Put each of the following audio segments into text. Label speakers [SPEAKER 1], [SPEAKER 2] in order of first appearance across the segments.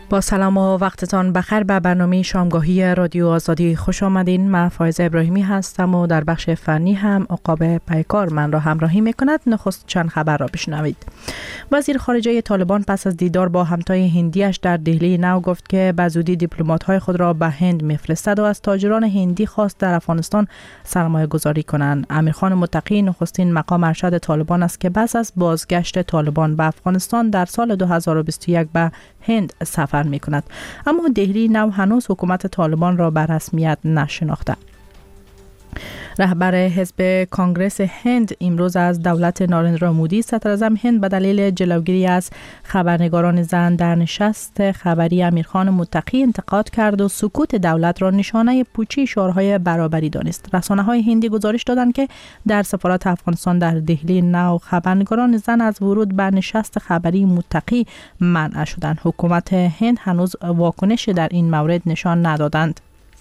[SPEAKER 1] با سلام و وقتتان بخیر به برنامه شامگاهی رادیو آزادی خوش آمدین. من فایزه ابراهیمی هستم و در بخش فنی هم عقاب پیکار من را همراهی میکند. نخست چند خبر را بشنوید. وزیر خارجه طالبان پس از دیدار با همتای هندیش در دهلی نو گفت که به زودی دیپلمات‌های خود را به هند میفرستد و از تاجران هندی خواست در افغانستان سرمایه گذاری کنند. امیرخان متقی نخستین مقام ارشد طالبان است که پس از بازگشت طالبان به افغانستان در سال 2021 به هند سفر می کند. اما دهلی نو هنوز حکومت طالبان را به رسمیت نشناخته. رهبر حزب کانگرس هند امروز از دولت نارندرا مودی صدر اعظم هند به دلیل جلوگیری از خبرنگاران زن در نشست خبری امیرخان متقی انتقاد کرد و سکوت دولت را نشانه پوچی شعارهای برابری دانست. رسانه‌های هندی گزارش دادند که در سفارت افغانستان در دهلی نو خبرنگاران زن از ورود به نشست خبری متقی منع شدند. حکومت هند هنوز واکنشی در این مورد نشان ندادند.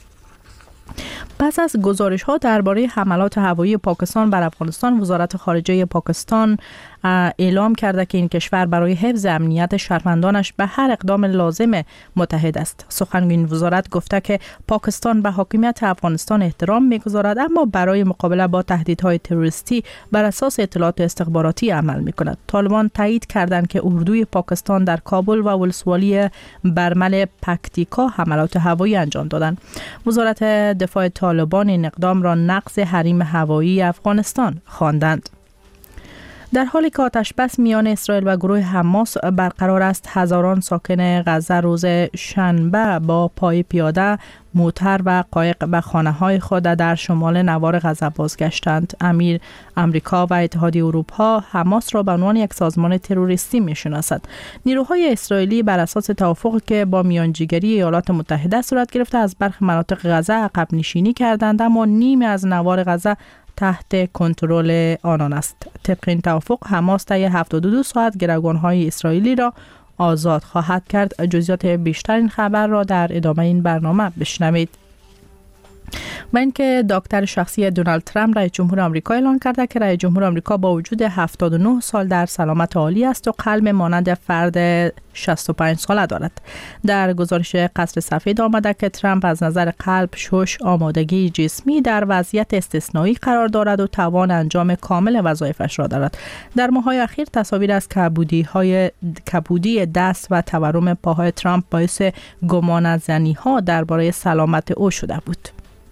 [SPEAKER 1] پس از گزارش‌ها درباره حملات هوایی پاکستان بر افغانستان، وزارت خارجه پاکستان اعلام کرده که این کشور برای حفظ امنیت شهروندانش به هر اقدام لازم متحد است. سخنگوی وزارت گفته که پاکستان به حاکمیت افغانستان احترام می‌گذارد، اما برای مقابله با تهدیدهای تروریستی بر اساس اطلاعات استخباراتی عمل می‌کند. طالبان تایید کردند که اردوی پاکستان در کابل و ولسوالی برمل پکتیکا حملات هوایی انجام دادند. وزارت دفاع طالبان این اقدام را نقض حریم هوایی افغانستان خواندند. در حالی که آتش‌بس میان اسرائیل و گروه حماس برقرار است، هزاران ساکن غزه روز شنبه با پای پیاده، موتر و قایق به خانه‌های خود در شمال نوار غزه بازگشتند. امریکا و اتحادیه اروپا حماس را به عنوان یک سازمان تروریستی می‌شناسد. نیروهای اسرائیلی بر اساس توافقی که با میانجیگری ایالات متحده صورت گرفته از برخی مناطق غزه عقب نشینی کردند، اما نیمی از نوار غزه تحت کنترل آنان است. طبق این توافق حماس طی 72 ساعت گروگان‌های اسرائیلی را آزاد خواهد کرد. جزئیات بیشتر این خبر را در ادامه این برنامه بشنوید. و اینکه دکتر شخصی دونالد ترامپ رئیس جمهور آمریکا اعلام کرده که رئیس جمهور آمریکا با وجود 79 سال در سلامت عالی است و قلب مانند فرد 65 ساله دارد. در گزارش قصر سفید آمده که ترامپ از نظر قلب، شش، آمادگی جسمی در وضعیت استثنایی قرار دارد و توان انجام کامل وظایفش را دارد. در ماه‌های اخیر تصاویر از کبودی دست و تورم پاهای ترامپ باعث گمان زنی‌ها درباره سلامت او شده بود.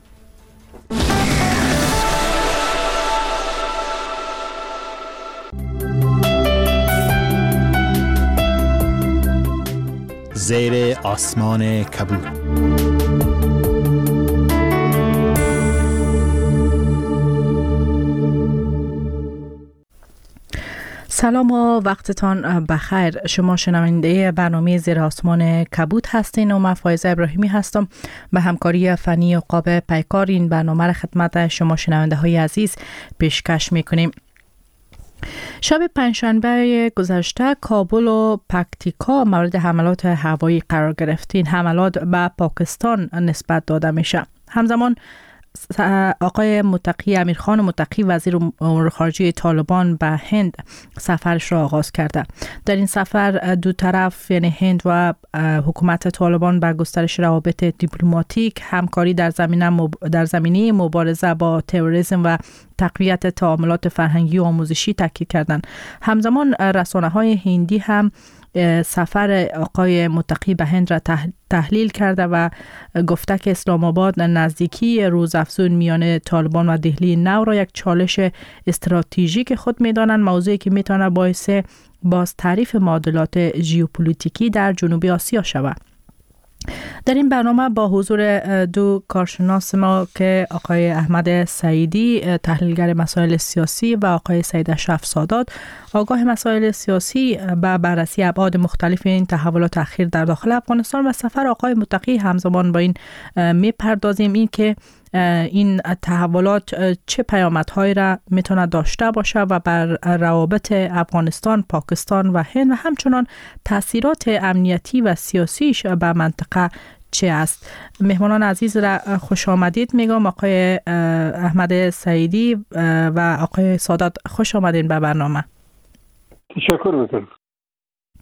[SPEAKER 2] زیر آسمان کبود.
[SPEAKER 1] سلام و وقتتان بخیر. شما شنونده برنامه زیر آسمان کبود هستین و من فایزه ابراهیمی هستم. به همکاری فنی عقاب پیکار این برنامه را خدمت شما شنونده های عزیز پیشکش میکنیم. شب پنجشنبه گذشته کابل و پکتیکا مورد حملات هوایی قرار گرفت. این حملات به پاکستان نسبت داده میشه. همزمان آقای متقی امیرخان متقی وزیر امور خارجه طالبان به هند سفرش را آغاز کرده. در این سفر دو طرف یعنی هند و حکومت طالبان بر گسترش روابط دیپلماتیک، همکاری در زمینه مبارزه با تروریسم و تقویت تعاملات فرهنگی و آموزشی تاکید کردند. همزمان رسانه‌های هندی هم سفر آقای متقی به هند را تحلیل کرده و گفته که اسلام آباد نزدیکی روزافزون میان طالبان و دهلی نو را یک چالش استراتژیک خود می‌دانند، موضوعی که می‌تواند باعث باز تعریف معادلات ژئوپلیتیکی در جنوب آسیا شود. در این برنامه با حضور دو کارشناس ما که آقای احمد سعیدی تحلیلگر مسائل سیاسی و آقای سید اشرف سادات آگاه مسائل سیاسی به بررسی ابعاد مختلف این تحولات اخیر در داخل افغانستان و سفر آقای متقی همزمان با این میپردازیم این که این تحولات چه پیامدهایی را میتونه داشته باشه و بر روابط افغانستان، پاکستان و هند و همچنان تاثیرات امنیتی و سیاسیش به منطقه چه است. مهمانان عزیز را خوش آمدید میگم. آقای احمد سعیدی و آقای سادات خوش آمدین به برنامه.
[SPEAKER 3] تشکر میکنم.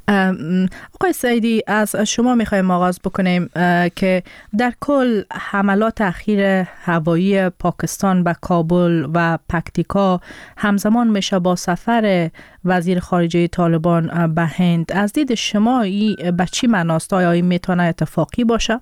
[SPEAKER 1] آقای سعیدی، از شما میخوایم آغاز بکنیم که در کل حملات اخیر هوایی پاکستان به کابل و پکتیکا همزمان میشه با سفر وزیر خارجه طالبان به هند. از دید شما به چی معناست؟ آیا این میتونه اتفاقی باشه؟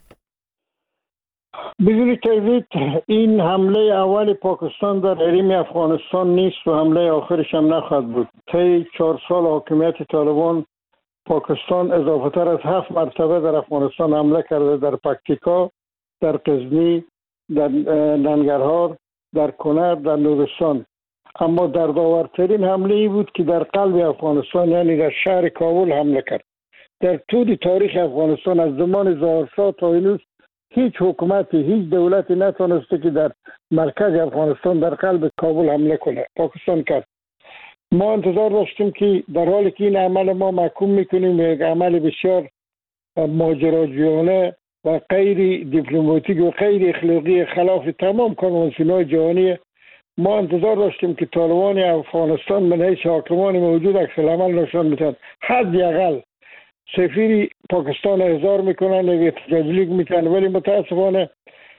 [SPEAKER 3] بدون تردید این حمله اول پاکستان در حریم افغانستان نیست و حمله آخرش هم نخواهد بود. طی 4 سال حاکمیت طالبان پاکستان اضافه تر از 7 مرتبه در افغانستان حمله کرده، در پکتیکا، در غزنی، در ننگرهار، در کنر، در نورستان. اما دردآورترین حمله ای بود که در قلب افغانستان یعنی در شهر کابل حمله کرد. در طول تاریخ افغانستان از زمان ظاهرشاه تا امروز هیچ حکومتی، هیچ دولتی نتونسته که در مرکز افغانستان در قلب کابل حمله کنه. پاکستان کرد. ما انتظار داشتیم که در حالی که این عمل ما محکوم میکنیم یک عمل بسیار ماجراجویانه و غیر دیپلماتیک و غیر اخلاقی خلاف تمام کنوانسیون‌های جهانی، ما انتظار داشتیم که طالبان افغانستان من حیث حاکمان موجود عکس العمل نشان میدن. حداقل سفیر پاکستان احضار میکنن، احتجاج لیگ میکنن، ولی متاسفانه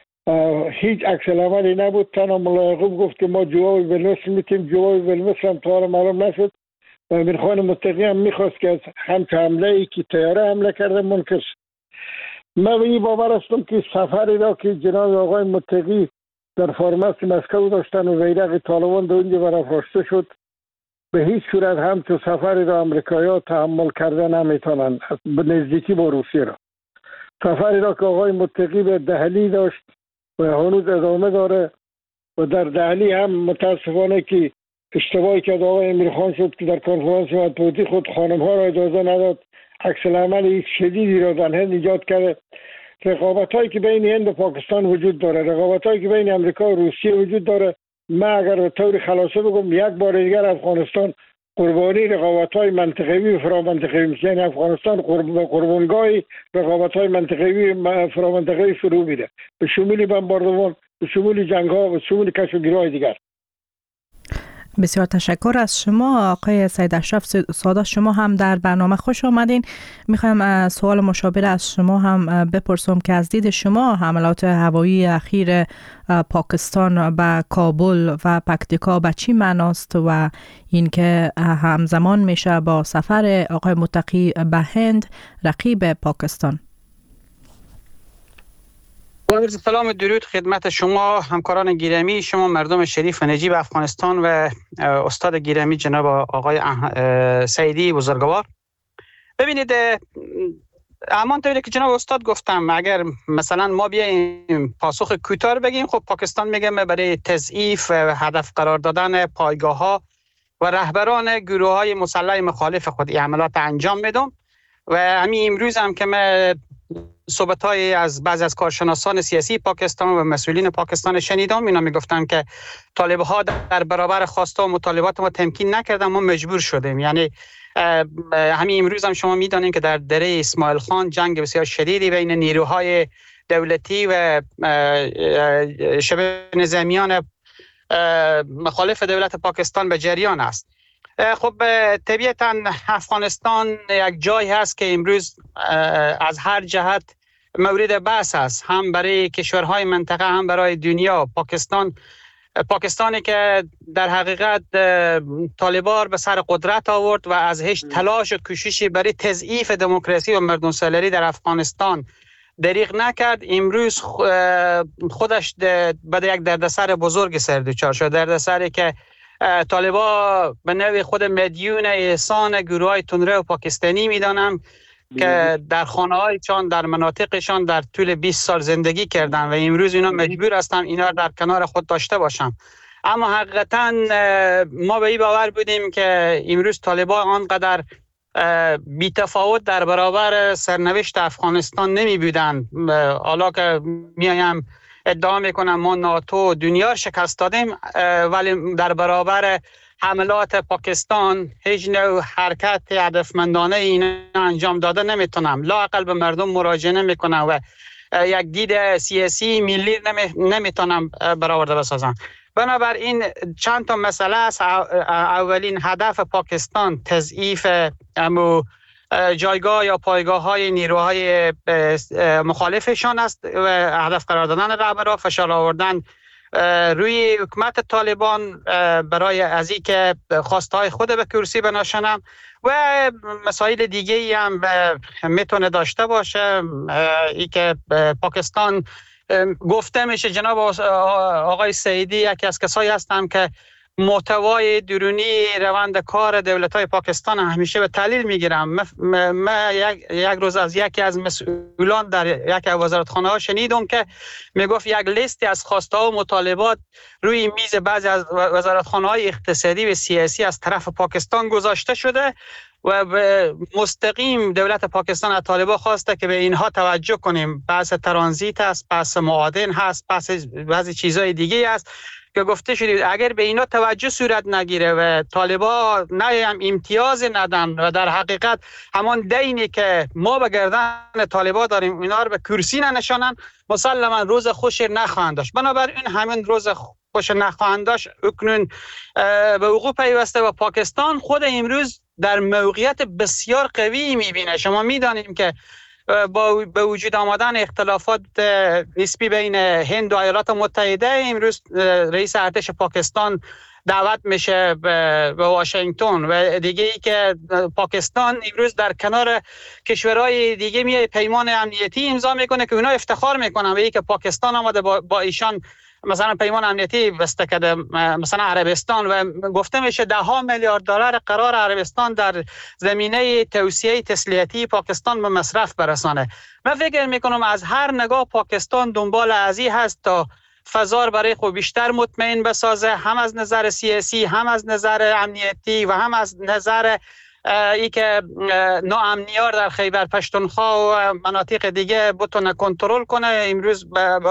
[SPEAKER 3] هیچ عکس العملی نبود. تنها ملا یعقوب گفت که ما جواب بالمثل میتیم. جواب بالمثل هم تا حالا معلوم نشد و امیرخان متقی هم میخواست که از همچه حمله ای که طیاره حمله کرده منکر. من به این باور هستم که سفری را که جناب آقای متقی در فارماسی مسکو داشتن و بیرق طالبان در اونجا برافراشته شد، به هیچ صورت همچون سفری را امریکایی‌ها تحمل کرده نمیتونن، به نزدیکی با روسیه را. سفری را که آقای متقی به دهلی داشت و هنوز ادامه داره و در دهلی هم متاسفانه که اشتباهی که آقای امیرخان شد که در کنفرانس مطبوعاتی خود خانم‌ها را اجازه نداد، عکس العمل شدیدی را در هند ایجاد کرده. رقابت‌هایی که بین هند و پاکستان وجود داره، رقابت‌هایی که بین امریکا و روسیه وجود داره، من اگر به طور خلاصه بگم یک بار دیگر افغانستان قربانی رقابت‌های منطقه‌ای و فرامنطقه‌ای میشه. یعنی افغانستان قربانگاهی رقابت‌های منطقه‌ای و فرامنطقه‌ای فرو میره، به شمول بمباردمان، به شمول جنگ‌ها، به شمول کشف‌گیری‌های دیگر.
[SPEAKER 1] بسیار تشکر از شما آقای سید اشرف سادات. شما هم در برنامه خوش آمدین. میخوایم سوال مشابه از شما هم بپرسم که از دید شما حملات هوایی اخیر پاکستان به کابل و پکتیکا به چی معناست و اینکه همزمان میشه با سفر آقای متقی به هند رقیب پاکستان؟
[SPEAKER 4] با عرض سلام درود خدمت شما همکاران گرامی، شما مردم شریف و نجیب افغانستان و استاد گرامی جناب آقای سعیدی بزرگوار. ببینید، همانطوری که جناب استاد گفتم، اگر مثلا ما بیایم پاسخ کوتاه بگیم، خب پاکستان میگه برای تضعیف و هدف قرار دادن پایگاه‌ها و رهبران گروه‌های مسلح مخالف خود این عملات انجام میدم. و همین امروز هم که من صحبت‌های از بعضی از کارشناسان سیاسی پاکستان و مسئولین پاکستان شنیدم، اینا میگفتن که طالب‌ها در برابر خواسته و مطالبات ما تمکین نکردن، ما مجبور شدیم. یعنی همین امروز هم شما میدانید که در دره اسماعیل خان جنگ بسیار شدیدی بین نیروهای دولتی و شبه نظامیان مخالف دولت پاکستان به جریان است. خب طبیعتاً افغانستان یک جایی هست که امروز از هر جهت مورد بحث است، هم برای کشورهای منطقه هم برای دنیا. پاکستانی که در حقیقت طالبان به سر قدرت آورد و از هیچ تلاش و کوششی برای تضعیف دموکراسی و مردمسالاری در افغانستان دریغ نکرد، امروز خودش به یک دردسر بزرگ سر دچار شد. دردسری که طالبان به نوع خود مدیون احسان گروه‌های تندرو و پاکستانی میدانم که در خانه‌هایشان، در مناطقشان در طول 20 سال زندگی کردن و امروز اینا مجبور هستن اینا در کنار خود داشته باشن. اما حقیقتا ما به این باور بودیم که امروز طالبان آنقدر بی تفاوت در برابر سرنوشت افغانستان نمی بودن. حالا که میایم ادعا میکنم ما ناتو دنیا شکست دادیم، ولی در برابر حملات پاکستان هیچ نوع حرکت هدفمندانه این انجام داده نمیتونم، لااقل به مردم مراجعه نمیکنم و یک دید سیاسی ملی نمیتونم برآورده بسازم. بنابراین چند تا مسئله است. اولین هدف پاکستان تضعیف جایگاه یا پایگاه های نیروهای مخالفشان است و هدف قرار دادن رهبران، فشار آوردن روی حکومت طالبان برای از این که خواستهای خود به کرسی بنشانم و مسائل دیگه ای هم میتونه داشته باشه. ای که پاکستان گفته میشه، جناب آقای سعیدی یکی از کسایی هستم که محتوای درونی روند کار دولت‌های پاکستان همیشه به تحلیل میگیرم. من یک روز از یکی از مسئولان در یکی از وزارتخانه‌ها شنیدم که میگفت یک لیستی از خواسته‌ها و مطالبات روی میز بعضی از وزارتخانه‌های اقتصادی و سیاسی از طرف پاکستان گذاشته شده و مستقیم دولت پاکستان از طالبان خواسته که به اینها توجه کنیم. بحث ترانزیت است، بحث معادن هست، بعضی چیزهای دیگه است که گفته شده اگر به اینا توجه صورت نگیره و طالبان نه هم امتیاز ندن و در حقیقت همان دینی که ما به گردن طالبان داریم اینا رو به کرسی ننشانن، مسلما روز خوشی نخواهند داشت. بنابراین همین روز خوش نخواهند داشت اکنون به وقوع پیوسته و پاکستان خود امروز در موقعیت بسیار قوی میبینه. شما میدانیم که با به وجود آمدن اختلافات نسبی بین هند و ایالات متحده، امروز رئیس ارتش پاکستان دعوت میشه به واشنگتن و دیگه ای که پاکستان امروز در کنار کشورهای دیگه می پیمان امنیتی امضا میکنه که اونا افتخار میکنن به اینکه پاکستان آمده با ایشان مثلا پیمان امنیتی بسته کرده، مثلا عربستان، و گفته میشه $10 میلیارد قرار عربستان در زمینه توسعه تسلیحاتی پاکستان به مصرف برسانه. من فکر میکنم از هر نگاه پاکستان دنبال ازی هست تا فضا برای خود بیشتر مطمئن بسازه، هم از نظر سیاسی، هم از نظر امنیتی و هم از نظر ای که ناامنیار در خیبر پشتونخوا و مناطق دیگه بتونه کنترل کنه. امروز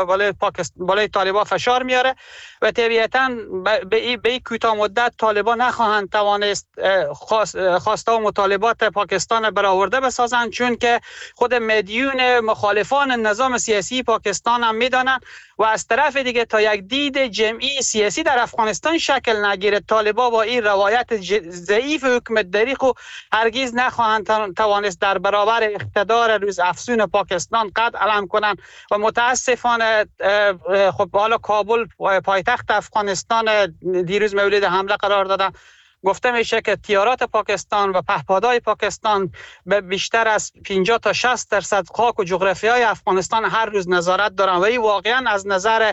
[SPEAKER 4] بالای طالبان فشار میاره و طبیعتاً به این کوتاه مدت طالبان نخواهند توانست خواسته و مطالبات پاکستان برآورده بسازند، چون که خود میلیون مخالفان نظام سیاسی پاکستان هم میدانند و از طرف دیگه تا یک دید جمعی سیاسی در افغانستان شکل نگیره، طالبان با این روایت ضعیف حکومتداری خو هرگز نخواهند توانست در برابر اقتدار روز افزون پاکستان قد علم کنند و متاسفانه خب حالا کابل پایتخت افغانستان دیروز مورد حمله قرار دادن. گفته میشه که تیارات پاکستان و پهپادهای پاکستان به بیشتر از 50 تا 60% خاک و جغرافیای افغانستان هر روز نظارت دارن و این واقعا از نظر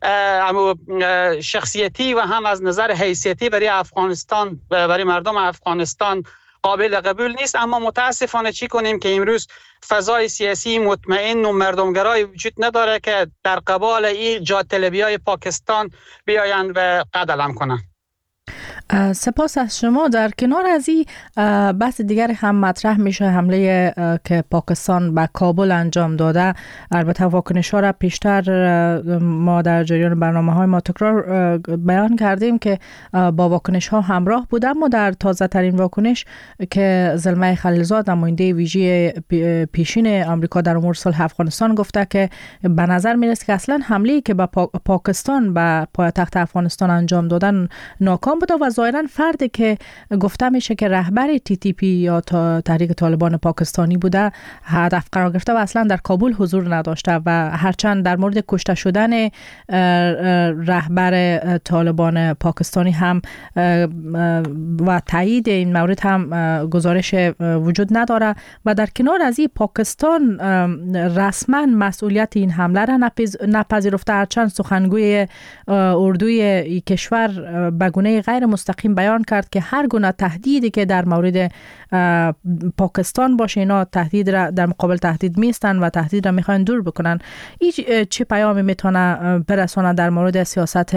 [SPEAKER 4] شخصیتی و هم از نظر حیثیتی برای افغانستان، برای مردم افغانستان قابل قبول نیست. اما متاسفانه چی کنیم که امروز فضای سیاسی مطمئن و مردمگرای وجود نداره که در قبال این جاطلبیای پاکستان بیایند و قد علم کنند.
[SPEAKER 1] سپاس از شما. در کنار از این بحث دیگر هم مطرح میشه حمله که پاکستان به کابل انجام داده. البته واکنش ها را پیشتر ما در جریان برنامه های ما تکرار بیان کردیم که با واکنش ها همراه بود، اما در تازه ترین واکنش که زلمه خلیلزاد نماینده ویژه پیشین آمریکا در امور صلح افغانستان گفته که به نظر میرسه که اصلا حمله که به پاکستان به پایتخت افغانستان انجام دادن ناکام بوده و ظاهرا فردی که گفته میشه که رهبر TTP یا تحریک طالبان پاکستانی بوده هدف قرار گرفته و اصلا در کابل حضور نداشته و هرچند در مورد کشته شدن رهبر طالبان پاکستانی هم و تایید این مورد هم گزارش وجود نداره و در کنار از این پاکستان رسما مسئولیت این حمله را نپذیرفته، هرچند سخنگوی اردوی کشور به گونه غیر مستقیم بیان کرد که هر گونه تهدیدی که در مورد پاکستان باشه اینا تهدید را در مقابل تهدید میستن و تهدید را میخوان دور بکنن. این چه پیامی میتونه برسونه در مورد سیاست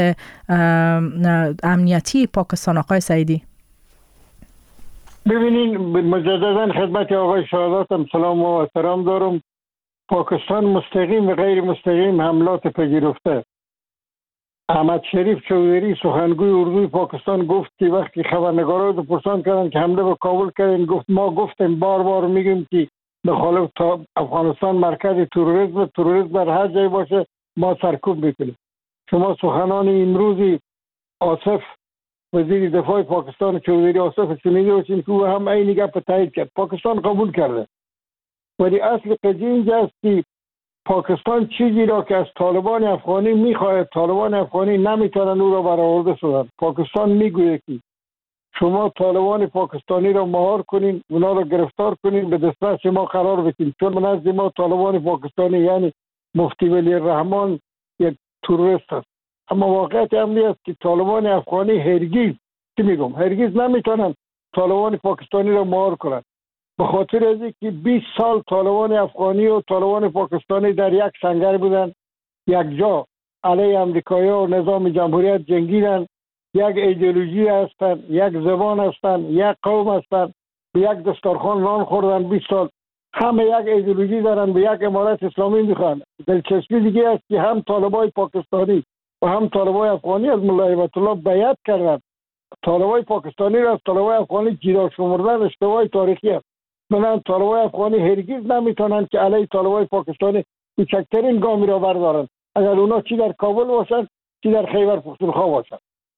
[SPEAKER 1] امنیتی پاکستان؟ آقای سعیدی
[SPEAKER 3] ببینین، مجددا خدمت آقای شهادت سلام و احترام دارم. پاکستان مستقیم و غیر مستقیم حملات پذیرفته. احمد شریف چودری سخنگوی اردوی پاکستان گفت که وقتی خبرنگارا رو پرسان کردن که حمله به کابل کردن، گفت ما گفتیم بار بار میگیم که مخالف افغانستان مرکز تروریسم در هر جای باشه ما سرکوب میکنیم. شما سخنان امروزی آصف وزیر دفاع پاکستان چودری آصف شنیده باشیم که او هم این گپ تایید کرد. پاکستان قبول کرده. ولی اصل قضیه اینجا است که پاکستان چیزی را که از طالبان افغانی میخواهد، طالبان افغانی نمیتونن او را برآورده سازند. پاکستان میگوید که شما طالبان پاکستانی را مهار کنین، اونا را گرفتار کنین، به دسترس ما قرار بدین، چون نزد ما طالبان پاکستانی یعنی مفتی ولی الرحمن یک تروریست است. اما واقعیت امری است که طالبان افغانی هرگز نمیتونن طالبان پاکستانی را مهار کنند. به خاطر از اینکه 20 سال طالبان افغانی و طالبان پاکستانی در یک سنگر بودن، یک جا علیه امریکایی‌ها و نظام جمهوریت جنگیدن، یک ایدئولوژی هستند، یک زبان هستند، یک قوم هستند، به یک دسترخوان نان خوردن 20 سال، همه یک ایدئولوژی دارن، به یک امارت اسلامی میخوان. دلچسبی دیگه است که هم طالبای پاکستانی و هم طالبای افغانی از ملا هیبت الله بیعت کردن. طالبای پاکستانی را از طالبای افغانی جدا شمردن اشتباه تاریخی است. من طالبای افغانی هرگز نمیتونن که علیه طالبای پاکستانی کوچکترین گامی را بردارن، اگر اونا چی در کابل باشن چی در خیبر پختونخوا باشن.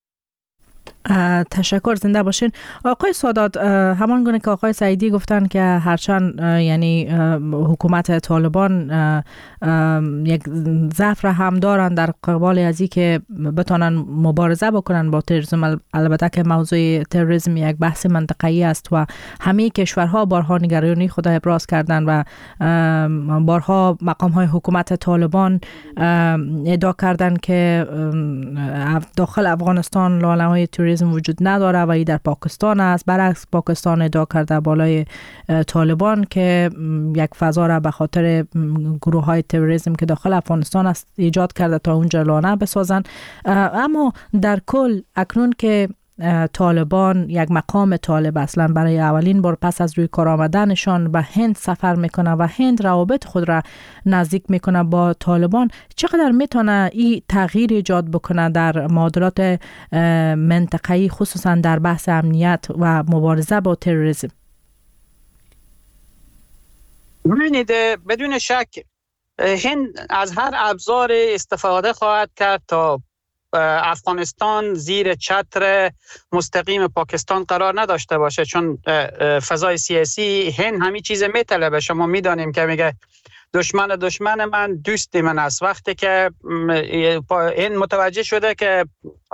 [SPEAKER 1] تشکر، زنده باشین. آقای سادات، همان گونه که آقای سعیدی گفتن که هرچند یعنی حکومت طالبان یک ضعف را هم دارن در قبال از این که بتونن مبارزه بکنن با تروریسم، البته که موضوع تروریسم یک بحث منطقه‌ای است و همه کشورها بارها نگرانی خود ابراز کردن و بارها مقام‌های حکومت طالبان ادعا کردن که داخل افغانستان لاله‌های تروریسم وجود نداره و این در پاکستان است. برعکس پاکستان ادعا کرده بالای طالبان که یک فضا را به خاطر گروه های تروریسم که داخل افغانستان است ایجاد کرده تا اونجا لانه بسازن. اما در کل اکنون که طالبان یک مقام طالب اصلا برای اولین بار پس از روی کار آمدنشان به هند سفر میکنه و هند روابط خود را نزدیک میکنه با طالبان، چقدر میتونه این تغییر ایجاد بکنه در معادلات منطقه‌ای خصوصا در بحث امنیت و مبارزه با تروریسم؟
[SPEAKER 4] ببینید، بدون شک هند از هر ابزار استفاده خواهد کرد تا افغانستان زیر چتر مستقیم پاکستان قرار نداشته باشه، چون فضای سیاسی هند همین چیز میطلبه. شما میدانیم که میگه دشمن من دوست من است. وقتی که هند متوجه شده که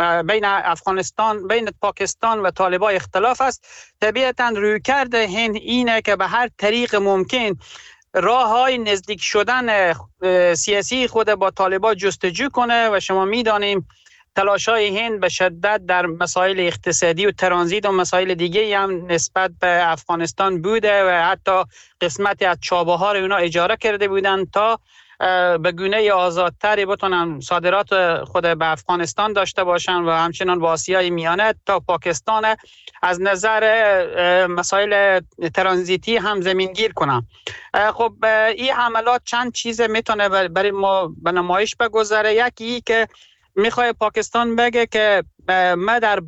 [SPEAKER 4] بین پاکستان و طالبان اختلاف است، طبیعتاً رویکرد هند اینه که به هر طریق ممکن راه‌های نزدیک شدن سیاسی خود با طالبان جستجو کنه و شما میدانیم تلاش‌های هند به شدت در مسائل اقتصادی و ترانزیت و مسائل دیگه هم نسبت به افغانستان بوده و حتی قسمتی از چابهار اونا اجاره کرده بودن تا به گونه آزادتری بتونن صادرات خود به افغانستان داشته باشن و همچنان با آسیای میانه تا پاکستان از نظر مسائل ترانزیتی هم زمینگیر کنن. خب این حملات چند چیز میتونه برای ما به نمایش بگذاره. یکی که میخواد پاکستان بگه که ما در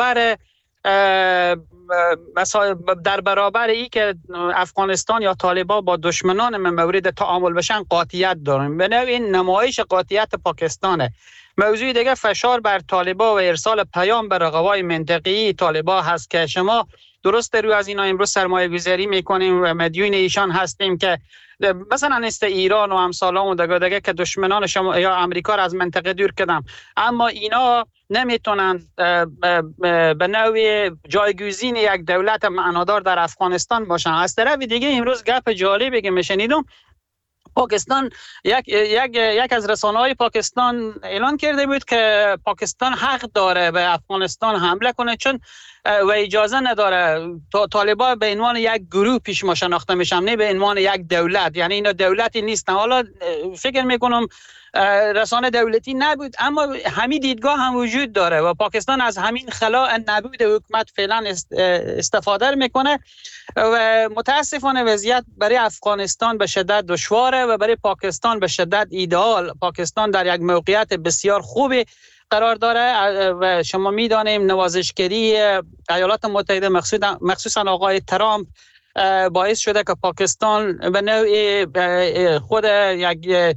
[SPEAKER 4] برابر ای که افغانستان یا طالبان با دشمنان من مورد تعامل بشن قاطعیت داریم. به نوعی این نمایش قاطعیت پاکستانه. موضوع دیگه فشار بر طالبان و ارسال پیام به رقبای منطقه‌ای طالبان هست که شما درست رو از اینا امروز سرمایه گذاری میکنیم و مدیون ایشان هستیم که مثلا است ایران و امثالان و دگه که دشمنان شما یا امریکا را از منطقه دور کردن، اما اینا نمیتونن به نوع جایگزین یک دولت معنادار در افغانستان باشن. از طرف دیگه امروز گپ جالبی که میشنیدم، پاکستان یک از رسانه‌های پاکستان اعلان کرده بود که پاکستان حق داره به افغانستان حمله کنه چون و اجازه نداره. طالبان به عنوان یک گروه پیش ما شناخته میشن، نه به عنوان یک دولت. یعنی اینا دولتی نیستن. حالا فکر میکنم رسانه دولتی نبود، اما همین دیدگاه هم وجود داره و پاکستان از همین خلا نبود حکومت فعلا استفاده میکنه و متاسفانه وضعیت برای افغانستان به شدت دشواره و برای پاکستان به شدت ایدئال. پاکستان در یک موقعیت بسیار خوبی قرار داره و شما میدانیم نوازشگری ایالات متحده مخصوصا آقای ترامپ باعث شده که پاکستان به نوعی خود یک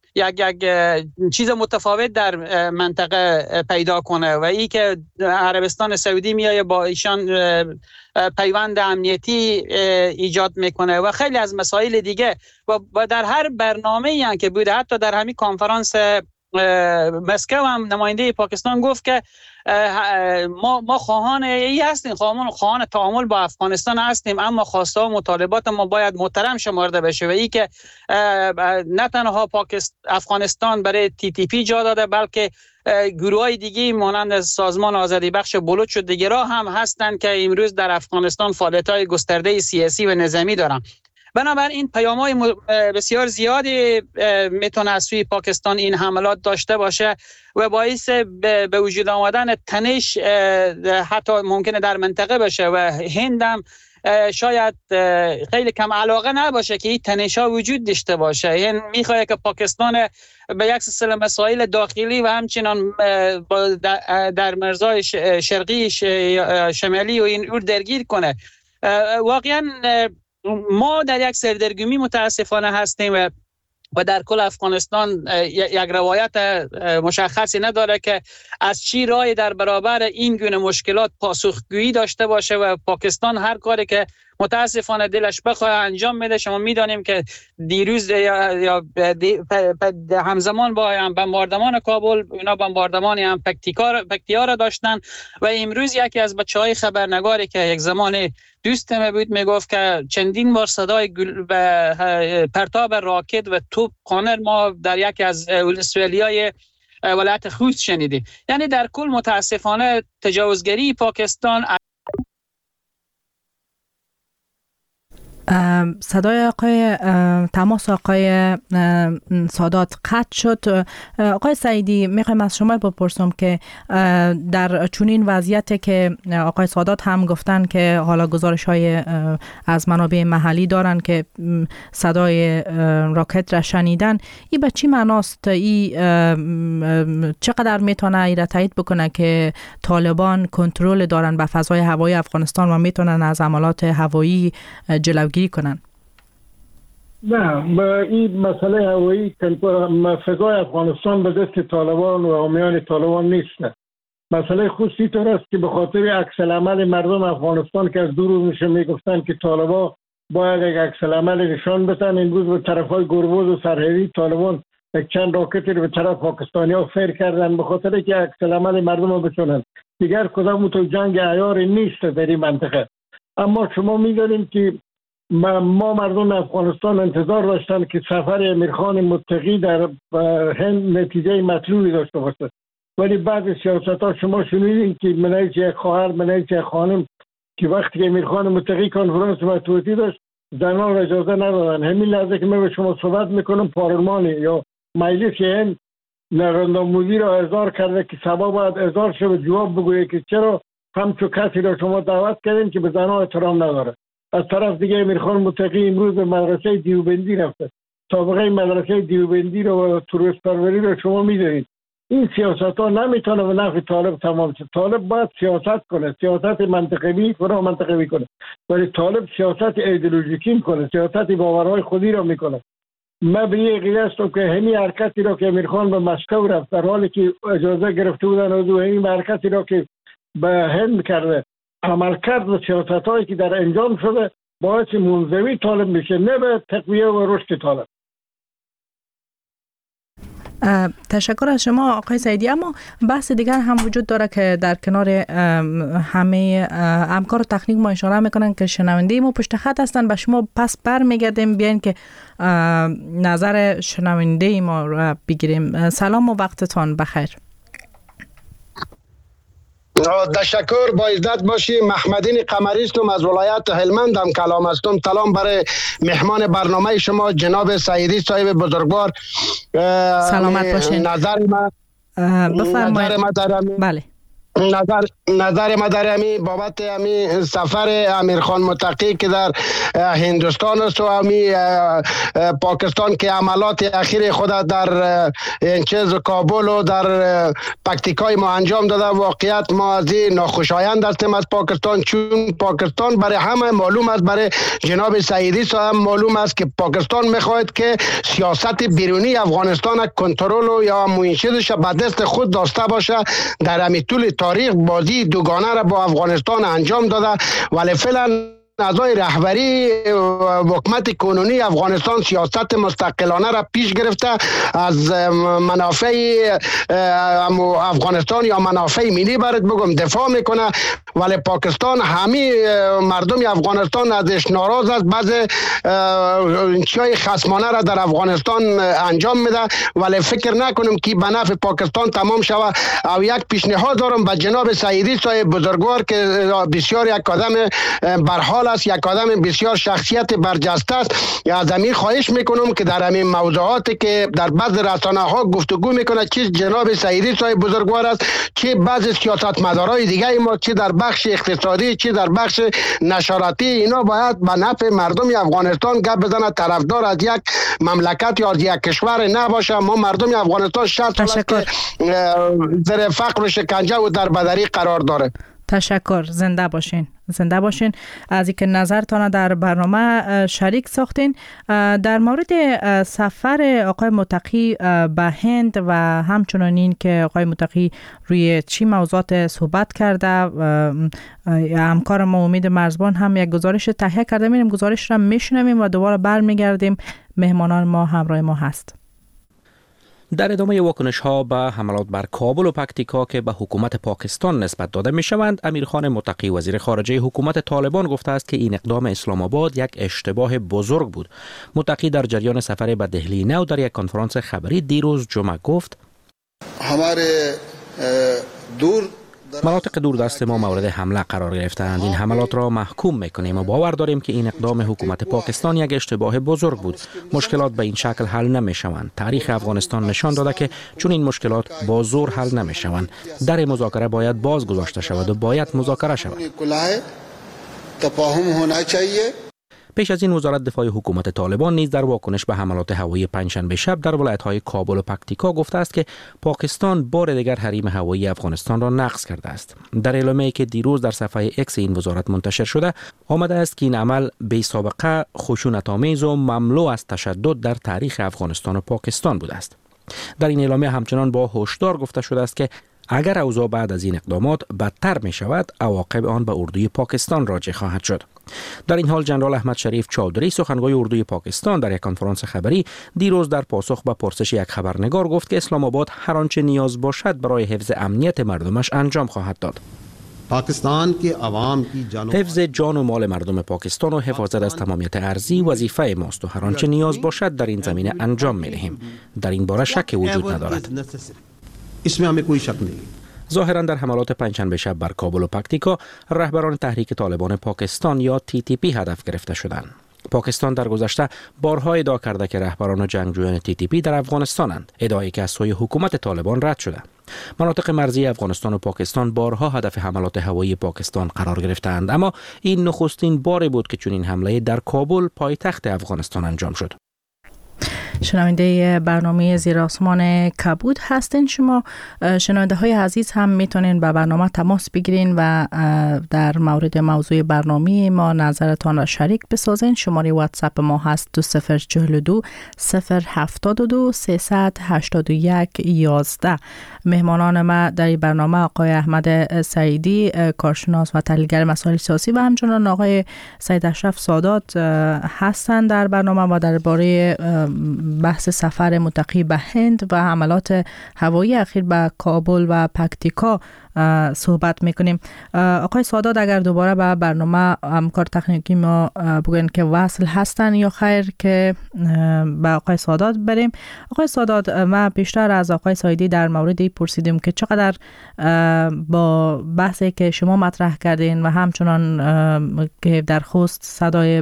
[SPEAKER 4] یک چیز متفاوت در منطقه پیدا کنه و ای که عربستان سعودی میایه با ایشان پیوند امنیتی ایجاد میکنه و خیلی از مسائل دیگه و در هر برنامه‌ای که بوده، حتی در همین کنفرانس مسکو هم نماینده پاکستان گفت که ما خواهان ای هستیم، خواهان تعامل با افغانستان هستیم، اما خواسته و مطالبات ما باید محترم شمرده بشه و ای که نه تنها افغانستان برای TTP جا داده، بلکه گروه های دیگه مانند سازمان آزادی بخش بلوچ و دیگرها هم هستند که امروز در افغانستان فعالیت های گسترده سیاسی و نظامی دارن. بنابراین پیام‌های بسیار زیادی میتونه از سوی پاکستان این حملات داشته باشه و باعث به وجود آمدن تنش حتی ممکنه در منطقه بشه و هند هم شاید خیلی کم علاقه نباشه که این تنش‌ها وجود داشته باشه. هند میخواد که پاکستان به یک سلسله مسائل داخلی و همچنان در مرزهای شرقی شمالی و این درگیر کنه. واقعا ما در یک سردرگمی متاسفانه هستیم و در کل افغانستان یک روایت مشخصی نداره که از چی راه در برابر این گونه مشکلات پاسخگویی داشته باشه و پاکستان هر کاری که متاسفانه دلش بخواه انجام میده. شما میدانیم که دیروز یا همزمان با بمباردمان کابل اینا بمباردمانی هم پکتیا را داشتن و امروز یکی از بچهای خبرنگاری که یک زمان دوستم بود میگفت که چندین بار صدای پرتاب راکت و توپ خانر ما در یکی از ولسوالیای ولایت خوست شنیدیم. یعنی در کل متاسفانه تجاوزگری پاکستان.
[SPEAKER 1] صدای آقای تماس آقای سادات قطع شد. آقای سعیدی میخوایم از شما بپرسم که در چنین وضعیتی که آقای سادات هم گفتن که حالا گزارش های از منابع محلی دارن که صدای راکت را شنیدن، این به چی معناست؟ این چقدر میتونه ای را تایید بکنه که طالبان کنترل دارن به فضای هوایی افغانستان و میتونن از حملات هوایی جلوگیری کنن؟
[SPEAKER 3] نه، با این مسئله هوایی فضای افغانستان به دست طالبان و حامیان طالبان نیست. مسئله خصوصی طور است که به خاطر عکس العمل مردم افغانستان که از دور میشه میگفتن که طالبان باید یک عکس العمل نشان بدن، امروز به طرفای گربوز و سرهری طالبان یک چند راکتی رو به طرف پاکستانی ها فیر کردن به خاطر که عکس العمل مردم رو بتونن. دیگر کدام تو جنگ عیار نیست در این منطقه. اما شما میدونیم که ما مردم افغانستان انتظار داشتن که سفر امیرخان متقی در هند نتیجه مطلوبی داشته باشه، ولی بعد سیاست ها شما شنیدین که منعیش یک خواهر منعیش یک خانم که وقتی که امیرخان متقی کنفرانس مطبوعاتی داشت زنان را اجازه ندادن. همین لحظه که من به شما صحبت میکنم پارلمانی یا مجلس هند نریندرا مودی را احضار کرده که سبا باید احضار شه و جواب بگویه که چرا همچو کسی را شما دعوت کردین که به زنان احترام نداره. از طرف دیگه امیرخان متقی امروز به مدرسه دیوبندی رفته. سابقه مدرسه دیوبندی رو و توریست پروری رو شما میدونید. این سیاست ها نمیتونه به نفع طالب تمام شه. طالب باید سیاست کنه، سیاست منطقوی فرا منطقوی کنه، ولی طالب سیاست ایدئولوژیکی کنه، سیاست باورهای خودی رو میکنه. من به این عقیده هستم که همین حرکتی رو که امیرخان به مسکو رفت در حالی که اجازه گرفته بودن و همین حرکتی رو که به هند کرده عملکرد و سیاست هایی که در انجام شده باعث منزوی طالب میشه، نه به تقویه و رشد طالب.
[SPEAKER 1] تشکر از شما آقای سعیدی. اما بحث دیگر هم وجود داره که در کنار همه همکار تکنیک ما اشاره میکنن که شنونده ما پشت خط هستن. به شما پس بر میگردیم بیاین که نظر شنونده ما را بگیریم. سلام و وقتتان بخیر.
[SPEAKER 5] تشکر، با عزت باشی. محمدین قمری هستم از ولایت هلمند هم کلام هستم. سلام برای مهمان برنامه شما جناب سعیدی صاحب بزرگوار.
[SPEAKER 1] سلامت باشین.
[SPEAKER 5] نظر من
[SPEAKER 1] بفرمایید.
[SPEAKER 5] بله نظر ما در امی بابت امی سفر امیرخان متقی که در هندوستان است و امی پاکستان که عملات اخیر خود در چیز کابل و در پکتیکای ما انجام داده، واقعیت ما از این ناخوشایند هستیم از پاکستان، چون پاکستان برای همه معلوم است، برای جناب سعیدی صاحب معلوم است که پاکستان میخواهد که سیاست بیرونی افغانستان کنترل یا موینشدش به دست خود داشته باشه. در امی طول تاریخ بازی دوگانه را با افغانستان انجام داده، ولی فعلا اعضای رهبری حکومت کنونی افغانستان سیاست مستقلانه را پیش گرفته، از منافع افغانستان یا منافع ملی برات بگم دفاع میکنه، ولی پاکستان همه مردم افغانستان ازش ناراض است. بعض چیزای خصمانه را در افغانستان انجام میده، ولی فکر نکنم که به نفع پاکستان تمام شود. او یک پیشنهاد دارم به جناب سعیدی صاحب بزرگوار که بسیار یک آدم برحال است، یک آدم بسیار شخصیت برجسته است، از امیر خواهش میکنم که در همین موضوعاتی که در بعض رسانه ها گفتگو میکنه، چه جناب سعیدی صاحب بزرگوار است، چه بعض سیاستمدارای دیگه ما، چه در بخش اقتصادی، چه در بخش نشراتی، اینا باید به نفع مردم افغانستان گپ بزنه، طرفدار از یک مملکت یا از یک کشور نباشه. ما مردم افغانستان 60 سال است که زیر فقر و شکنجه و در بدری قرار داره.
[SPEAKER 1] تشکر. زنده باشین. زنده باشین از اینکه نظرتان در برنامه شریک ساختین. در مورد سفر آقای متقی به هند و همچنان این که آقای متقی روی چی موضوعات صحبت کرده، همکار ما امید مرزبان هم یک گزارش تهیه کرده، میریم گزارش را میشنویم و دوباره برمیگردیم. مهمانان ما همراه ما هست.
[SPEAKER 6] در ادامه واکنش ها به حملات بر کابل و پکتیکا که به حکومت پاکستان نسبت داده می شوند، امیرخان متقی وزیر خارجه حکومت طالبان گفته است که این اقدام اسلام آباد یک اشتباه بزرگ بود. متقی در جریان سفر به دهلی نو در یک کنفرانس خبری دیروز جمعه گفت: مناطق دوردست ما مورد حمله قرار گرفتند. این حملات را محکوم میکنیم و باور داریم که این اقدام حکومت پاکستان یک اشتباه بزرگ بود. مشکلات به این شکل حل نمیشوند. تاریخ افغانستان نشان داده که چون این مشکلات با زور حل نمیشوند. در مذاکره باید باز گذاشته شود و باید مذاکره شود. پیش از این وزارت دفاع حکومت طالبان نیز در واکنش به حملات هوایی پنجشنبه شب در ولایت‌های کابل و پکتیکا گفته است که پاکستان بار دیگر حریم هوایی افغانستان را نقض کرده است. در اعلامیه‌ای که دیروز در صفحه اکس این وزارت منتشر شده آمده است که این عمل بی سابقه، خشونت‌آمیز و مملو از تشدد در تاریخ افغانستان و پاکستان بوده است. در این اعلامیه همچنان با هشدار گفته شده است که اگر اوضاع بعد از این اقدامات بدتر می شود، عواقب آن به اردوی پاکستان راجع خواهد شد. در این حال جنرال احمد شریف چودری سخنگوی اردوی پاکستان در یک کنفرانس خبری دیروز در پاسخ به پرسش یک خبرنگار گفت که اسلام آباد هر آنچه نیاز باشد برای حفظ امنیت مردمش انجام خواهد داد.
[SPEAKER 7] پاکستان کی عوام کی
[SPEAKER 6] حفظ جان و مال مردم پاکستان و حفاظت از تمامیت ارضی وظیفه ماست و هر آنچه نیاز باشد در این زمینه انجام می دهیم. در این باره شک وجود ندارد.
[SPEAKER 7] इसमें हमें कोई शक नहीं.
[SPEAKER 6] ظاهرا در حملات پنجشنبه شب بر کابل و پکتیکا رهبران تحریک طالبان پاکستان یا TTP هدف گرفته شدند. پاکستان در گذشته بارها ادعا کرده که رهبران و جنگجویان TTP در افغانستانند، ادعایی که از سوی حکومت طالبان رد شده. مناطق مرزی افغانستان و پاکستان بارها هدف حملات هوایی پاکستان قرار گرفتند، اما این نخستین باری بود که چنین حمله در کابل پایتخت افغانستان انجام شد.
[SPEAKER 1] شنونده برنامه زیر آسمان کبود هستین. شما شنونده های عزیز هم میتونین به برنامه تماس بگیرین و در مورد موضوع برنامه ما نظرتان را شریک بسازین. شماره واتساپ ما هست 2042 072 381 11. مهمانان ما در برنامه آقای احمد سعیدی، کارشناس و تحلیلگر مسائل سیاسی و همچنان آقای سید اشرف سادات هستند در برنامه و درباره بحث سفر متقی به هند و حملات هوایی اخیر به کابل و پکتیکا صحبت میکنیم. آقای سادات اگر دوباره به برنامه همکار تکنیکی ما بگوین که وصل هستن یا خیر که به آقای سادات بریم. آقای سادات، ما بیشتر از آقای سعیدی در موردی پرسیدیم که چقدر با بحثی که شما مطرح کردین و همچنان که در خوست صدای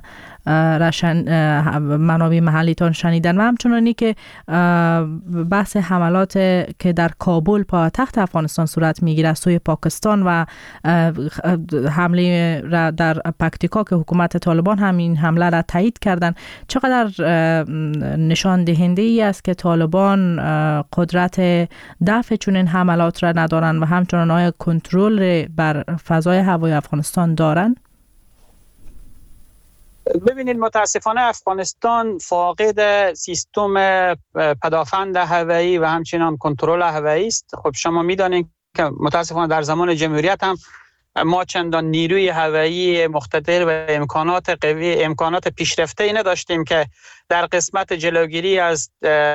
[SPEAKER 1] منابع محلیتان شنیدن و همچنانی که بحث حملات که در کابل پایتخت افغانستان صورت صورت میگیره از سوی پاکستان و حمله را در پکتیکا که حکومت طالبان هم این حمله را تایید کردن، چقدر نشان دهنده ای است که طالبان قدرت دفع چنین حملات را ندارن و همچنان آیا کنترل بر فضای هوایی افغانستان دارن؟
[SPEAKER 4] ببینید متاسفانه افغانستان فاقد سیستم پدافند هوایی و همچنان کنترل هوایی است. خب شما میدانید که متاسفانه در زمان جمهوریت هم ما چندان نیروی هوایی مقتدر و امکانات قوی، امکانات پیشرفته ای نداشتیم که در قسمت جلوگیری از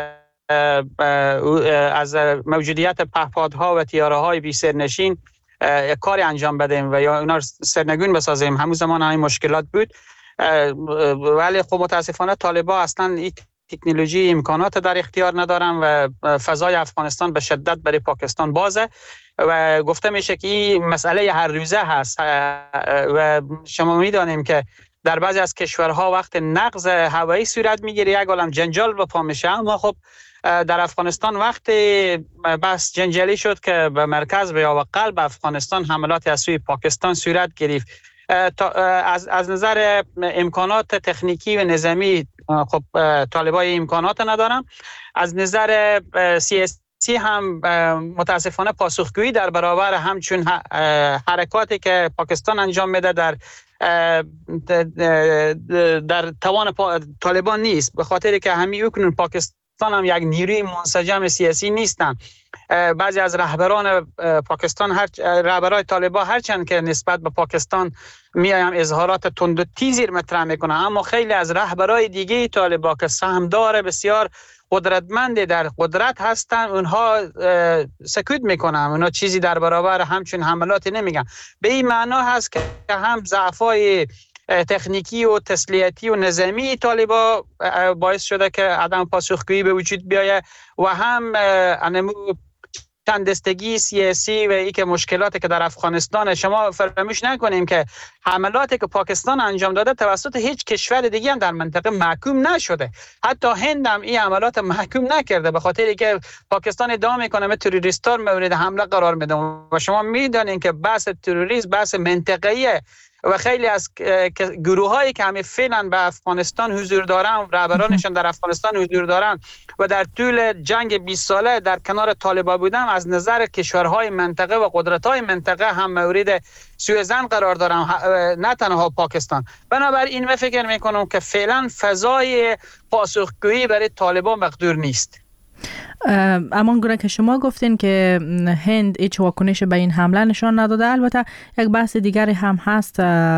[SPEAKER 4] موجودیت پهپادها و طیاره‌های بی سرنشین کاری انجام بدیم و یا اونا سرنگون بسازیم. همون زمان همین مشکلات بود، ولی خب متاسفانه طالبان اصلا این تکنولوژی امکانات در اختیار ندارن و فضای افغانستان به شدت برای پاکستان بازه و گفته میشه که این مسئله هر روزه هست و شما میدانیم که در بعضی از کشورها وقت نقض هوایی صورت میگیره یک عالم جنجال به پا میشه. اما خب در افغانستان وقتی بس جنجالی شد که به مرکز و یا قلب افغانستان حملات از سوی پاکستان صورت گرفت. از نظر امکانات تکنیکی و نظامی خب طالبان امکانات ندارن. از نظر سیاسی هم متاسفانه پاسخگویی در برابر همچون حرکاتی که پاکستان انجام میده در توان طالبان نیست، به خاطر که همین اکنون پاکستان هم یک نیروی منسجم سیاسی نیستن. بعضی از رهبران پاکستان، رهبرای طالبان هرچند که نسبت به پاکستان میایم اظهارات تند و تیزی مطرح میکنن، اما خیلی از رهبرای دیگه طالبان که سهمدار بسیار قدرتمند در قدرت هستن اونها سکوت میکنن، اونها چیزی در برابر همچون حملاتی نمیگن. به این معنا هست که هم ضعفای تکنیکی و تسلیحاتی و نظامی طالبان باعث شده که عدم پاسخگویی به وجود بیاید و هم انمو چند دستگی سیاسی و ای که مشکلاتی که در افغانستان، شما فراموش نکنیم که حملاتی که پاکستان انجام داده توسط هیچ کشور دیگه هم در منطقه محکوم نشده. حتی هند هم این حملات محکوم نکرده، به خاطری که پاکستان ادعا میکنه تروریست‌ها مورد حمله قرار میده و شما میدونین که بحث تروریسم بحث منطقه‌ایه و خیلی از گروه‌هایی که همه فعلا به افغانستان حضور دارن، رهبرانشون در افغانستان حضور دارن و در طول جنگ 20 ساله در کنار طالبان بودن، از نظر کشورهای منطقه و قدرت‌های منطقه هم مورد سوء ظن قرار دارن، نه تنها پاکستان. بنابراین من فکر میکنم که فعلا فضای پاسخگویی برای طالبان مقدور نیست.
[SPEAKER 1] اما گونه که شما گفتین که هند هیچ واکنش به این حمله نشان نداده، البته یک بحث دیگری هم هست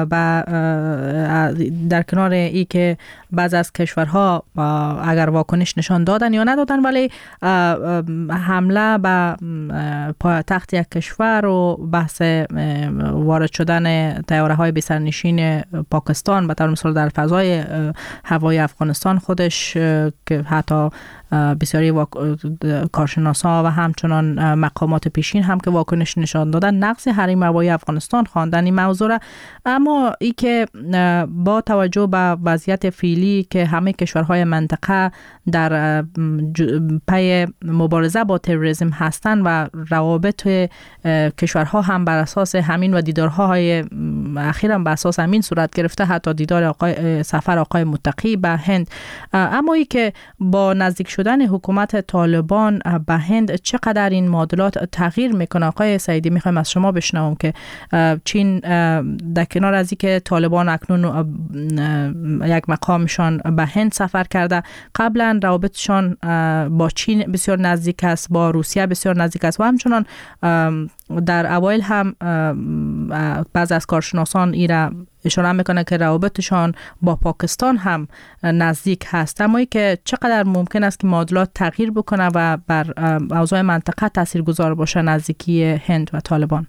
[SPEAKER 1] در کنار ای که بعض از کشورها اگر واکنش نشان دادن یا ندادن، ولی حمله به پایتخت یک کشور و بحث وارد شدن طیاره های بی‌سرنشین پاکستان به طور مثال در فضای هوایی افغانستان خودش که حتی بسیاری کارشناسا و همچنان مقامات پیشین هم که واکنش نشان دادن نقض حریم هوایی افغانستان خواندن این موضوع را. اما ای که با توجه به وضعیت فعلی که همه کشورهای منطقه در پی مبارزه با تروریسم هستند و روابط کشورها هم بر اساس همین و دیدارهای اخیراً بر اساس همین صورت گرفته، حتی دیدار سفر آقای متقی به هند. اما ای که با نزدیک شدن حکومت طالبان به هند چقدر این معادلات تغییر میکنه؟ آقای سعیدی، میخوایم از شما بشنوم که چین در کنار از اینکه طالبان اکنون یک مقامشان به هند سفر کرده، قبلا روابطشان با چین بسیار نزدیک است، با روسیه بسیار نزدیک است و همچنان در اوایل هم بعض از کارشناسان ایرا اشاره میکنه که روابطشان با پاکستان هم نزدیک هست. اما ای که چقدر ممکن است که معادلات تغییر بکنه و بر اوضاع منطقه تاثیرگذار باشه نزدیکی هند و طالبان؟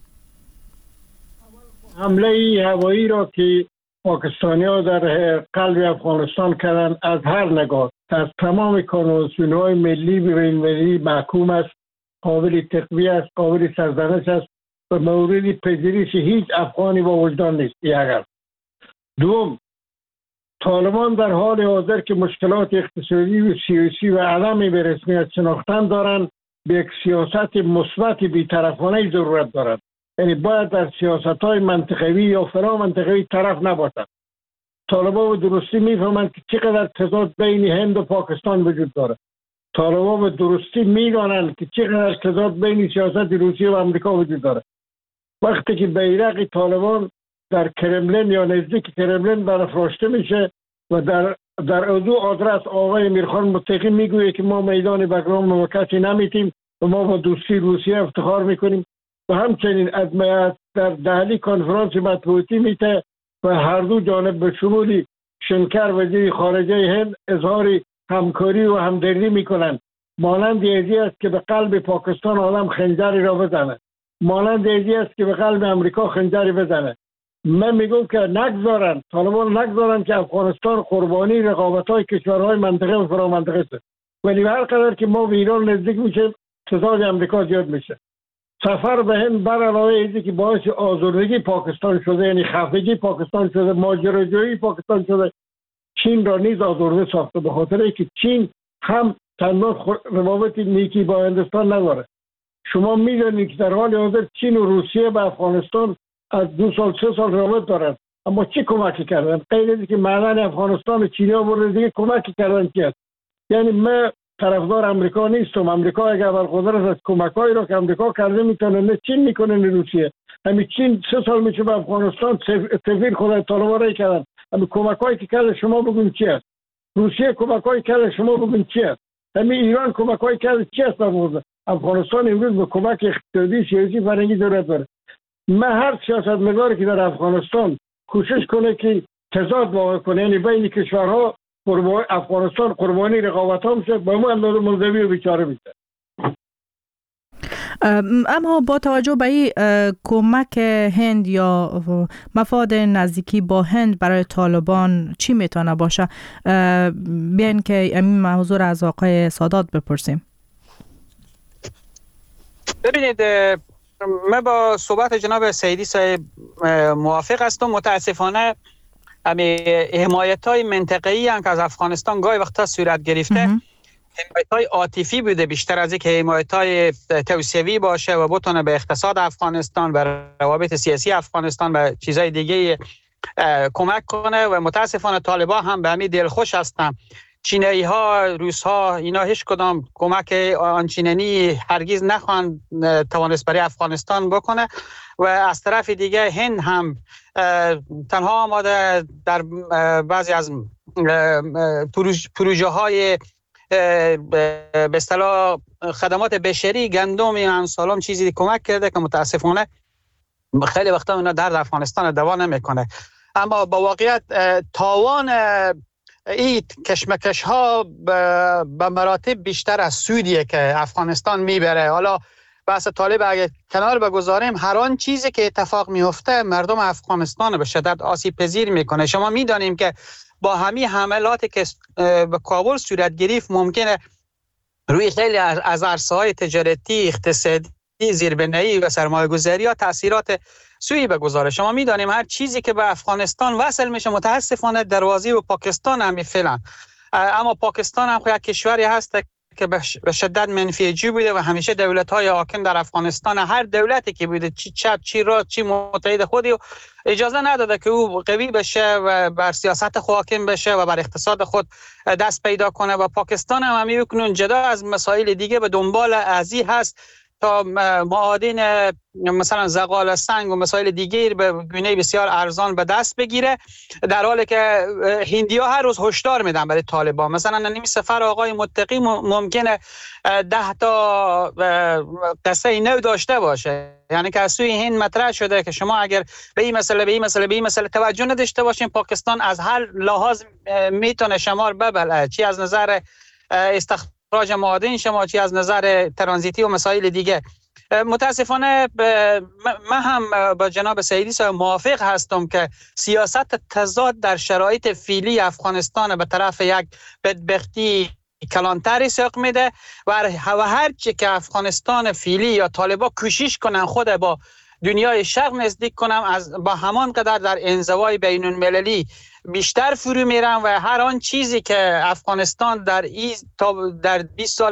[SPEAKER 3] حمله هوایی را که پاکستانی‌ها در قلب افغانستان کردن از هر نگاه از تمام کنوانسیون‌های ملی و بین‌المللی محکوم است، قابل تقویه است، قابل سرزنش است و مورد پذیرش هیچ افغانی با وجدان نیست. اگر دوم، طالبان در حال حاضر که مشکلات اقتصادی و سیاسی و عدم به رسمیت شناختن دارند به یک سیاست مثبت بی‌طرفانه ضرورت دارد. یعنی باید در سیاست‌های منطقوی یا فرا منطقوی طرف نباشد. طالبان به درستی میفهمند که چقدر تضاد بین هند و پاکستان وجود دارد. طالبان به درستی میدانند که چقدر تضاد بین سیاست روسیه و آمریکا وجود دارد. وقتی که بیرق طالبان در کرملین یا نزدیک کرملین برافراشته میشه و در اردو آدرس آقای امیرخان متقی میگویه که ما میدان بگرام مملکتی نمیتیم و ما با دوستی روسیه افتخار میکنیم و همچنین در دهلی کنفرانس مطبوعاتی میته و هر دو جانب به شمول شنکر وزیر خارجه هند اظهار همکاری و همدردی میکنند. مانند ازی است که به قلب پاکستان آدم خنجری را بزنه، مانند ازی است که به قلب امریکا خنجری بزنه. من میگم که طالبان نگذارن که افغانستان قربانی رقابت‌های کشورهای منطقه و فرامنطقه است. ولی هر قدر که ما به ایران نزدیک میشه تضاد امریکا زیاد میشه. سفر به هند بر علاوه اینکه که باعث آزردگی پاکستان شده، یعنی خفگی پاکستان شده، ماجراجویی پاکستان شده، چین را نیز آزرده ساخته، به خاطر اینکه چین هم چندان روابط نیکی با هندستان نداره. شما میدونید که در حال حاضر چین و روسیه به افغانستان از 2-3 سال روابط دارند، اما چی کمکی کردن؟ غیر از اینکه معدن افغانستان و چینی آورده دیگه کمکی کردن چی است؟ یعنی من طرفدار امریکا نیستم. امریکا اگر ابرقدرت از کمکایی را که امریکا کرده میتونه، نه چین میکنه نه روسیه. همین چین 3 سال میشه به افغانستان سفیر خدای طالبان را کردن. همین کمکایی که کرده شما بگین چی است؟ روسیه کمکایی کرده شما بگین چی است؟ همین ایران کمکایی کرده چی است؟ افغانستان امروز به کمک اقتصادی، سیاسی، فرهنگی ضرورت داره. من هر سیاستمداری که در افغانستان کوشش کنه که تضاد واقع کنه، یعنی بین کشورها افغانستان قربانی رقابت ها میشه، با ما اندازه منزوی و بیچاره میشه.
[SPEAKER 1] اما با توجه به این کمک هند یا مفاد نزدیکی با هند برای طالبان چی میتونه باشه؟ بیاین که این موضوع از آقای سادات بپرسیم.
[SPEAKER 4] ببینید، من با صحبت جناب سیدی صاحب موافق هستم. متاسفانه حمایت‌های منطقه‌ای هم که از افغانستان گاهی وقتا صورت گرفته، حمایت‌های عاطفی بوده بیشتر از اینکه حمایت‌های توسعه‌ای باشه و بتونه به اقتصاد افغانستان، به روابط سیاسی افغانستان و چیزهای دیگه کمک کنه. و متاسفانه طالبان هم به همین دلخوش هستن. چینایی ها، روس ها، اینا هیچ کدام کمک آنچنانی هرگز نخواهند توانست برای افغانستان بکنه. و از طرف دیگه هند هم تنها آماده در بعضی از پروژه های به اصطلاح خدمات بشری، گندم، این سالم چیزی کمک کرده که متاسفانه خیلی وقتا اونا در افغانستان دوا نمیکنه. اما با واقعیت تاوان این کشمکش ها به مراتب بیشتر از سودیه که افغانستان میبره. حالا بحث طالب اگه کنار بگذاریم، هر آن چیزی که اتفاق میفته مردم افغانستان به شدت آسیب پذیر میکنه. شما میدانیم که با همین حملاتی که به کابل صورت گرفت ممکنه روی خیلی از عرصه‌های تجارتی، اقتصادی، زیربنایی و سرمایه‌گذاری ها تاثیرات سوی بگذاره. شما میدانیم هر چیزی که به افغانستان وصل میشه متاسفانه دروازه و پاکستان هم میفعلن. اما پاکستان هم یک کشوری هست که به شدت منفیجی بوده و همیشه دولت‌های حاکم در افغانستان، هر دولتی که بوده، چی چپ چی راست چی متحد خودی، اجازه نداده که او قوی بشه و بر سیاست خود حاکم بشه و بر اقتصاد خود دست پیدا کنه. و پاکستان هم همیکنون جدا از مسائل دیگه به دنبال ازی هست تا معادن مثلا زغال سنگ و مسائل دیگه به گونه بسیار ارزان به دست بگیره، در حالی که هندی‌ها هر روز هشدار میدن برای طالبان. مثلا نمی سفر آقای متقی ممکنه 10 تا قصه نو داشته باشه، یعنی که از سوی هند مطرح شده که شما اگر به این مسئله توجه نداشته باشین، پاکستان از هر لحاظ میتونه شما رو ببلعه، چی از نظر استخراج معادن شما، چی از نظر ترانزیتی و مسائل دیگه. متاسفانه من هم با جناب سیدی صاحب موافق هستم که سیاست تضاد در شرایط فعلی افغانستان به طرف یک بدبختی کلانتری سوق میده و هر چی که افغانستان فعلی یا طالبان کوشش کنن خود با دنیای شرق نزدیک کنم، با همان قدر در انزوای بین المللی بیشتر فرو میرن و هر آن چیزی که افغانستان در 20 سال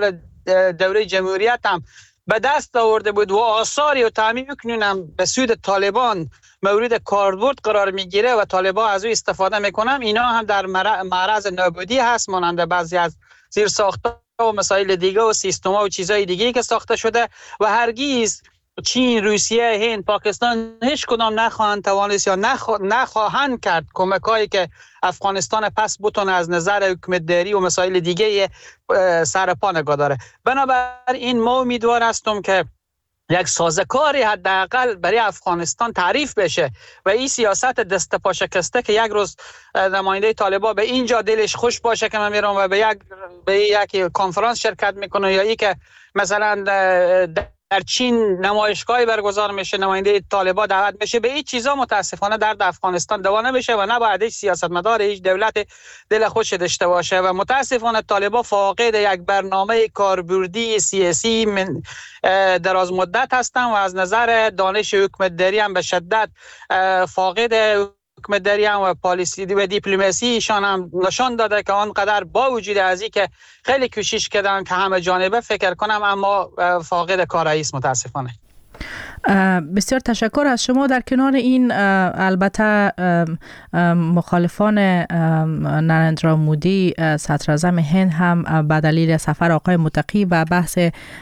[SPEAKER 4] دوره جمهوریت هم به دست آورده بود و آثاری و تعمیم کنون هم به سود طالبان مورد کاربرد قرار میگیره و طالبان از او استفاده میکنن، اینا هم در معرض نابودی هست، مانند بعضی از زیرساخت‌ها و مسائل دیگه و سیستم‌ها و چیزهای دیگه که ساخته شده و هرگز چین، روسیه، هند، پاکستان هیچ کدام نخواهند توانست یا نخواهند کرد کمک‌هایی که افغانستان پس بتونه از نظر حکومتداری و مسائل دیگه سر پا نگاه داره. بنابراین ما امیدوار هستم که یک سازوکاری حداقل برای افغانستان تعریف بشه و این سیاست دست پا شکسته که یک روز نماینده طالبان به اینجا دلش خوش باشه که من میرم و به یک کنفرانس شرکت میکنه، یا ای که مثلا در چین نمایشگاهی برگزار میشه نماینده طالبان دعوت میشه، به این چیزا متاسفانه در افغانستان دوانه بشه و نباید هیچ سیاستمدار هیچ دولت دل خوش داشته باشه و متاسفانه طالبان فاقد یک برنامه کاربردی سیاسی دراز مدت هستن و از نظر دانش حکومتداری هم به شدت فاقد حکومتداری هم و پالیسی و دیپلماسی ایشان هم نشان داده که آنقدر با وجود از این که خیلی کوشش کردن که همه جانبه فکر کنم اما فاقد کارایی است متاسفانه.
[SPEAKER 1] بسیار تشکر از شما. در کنار این البته مخالفان نریندرا مودی صدراعظم هند هم به دلیل سفر آقای متقی و بحث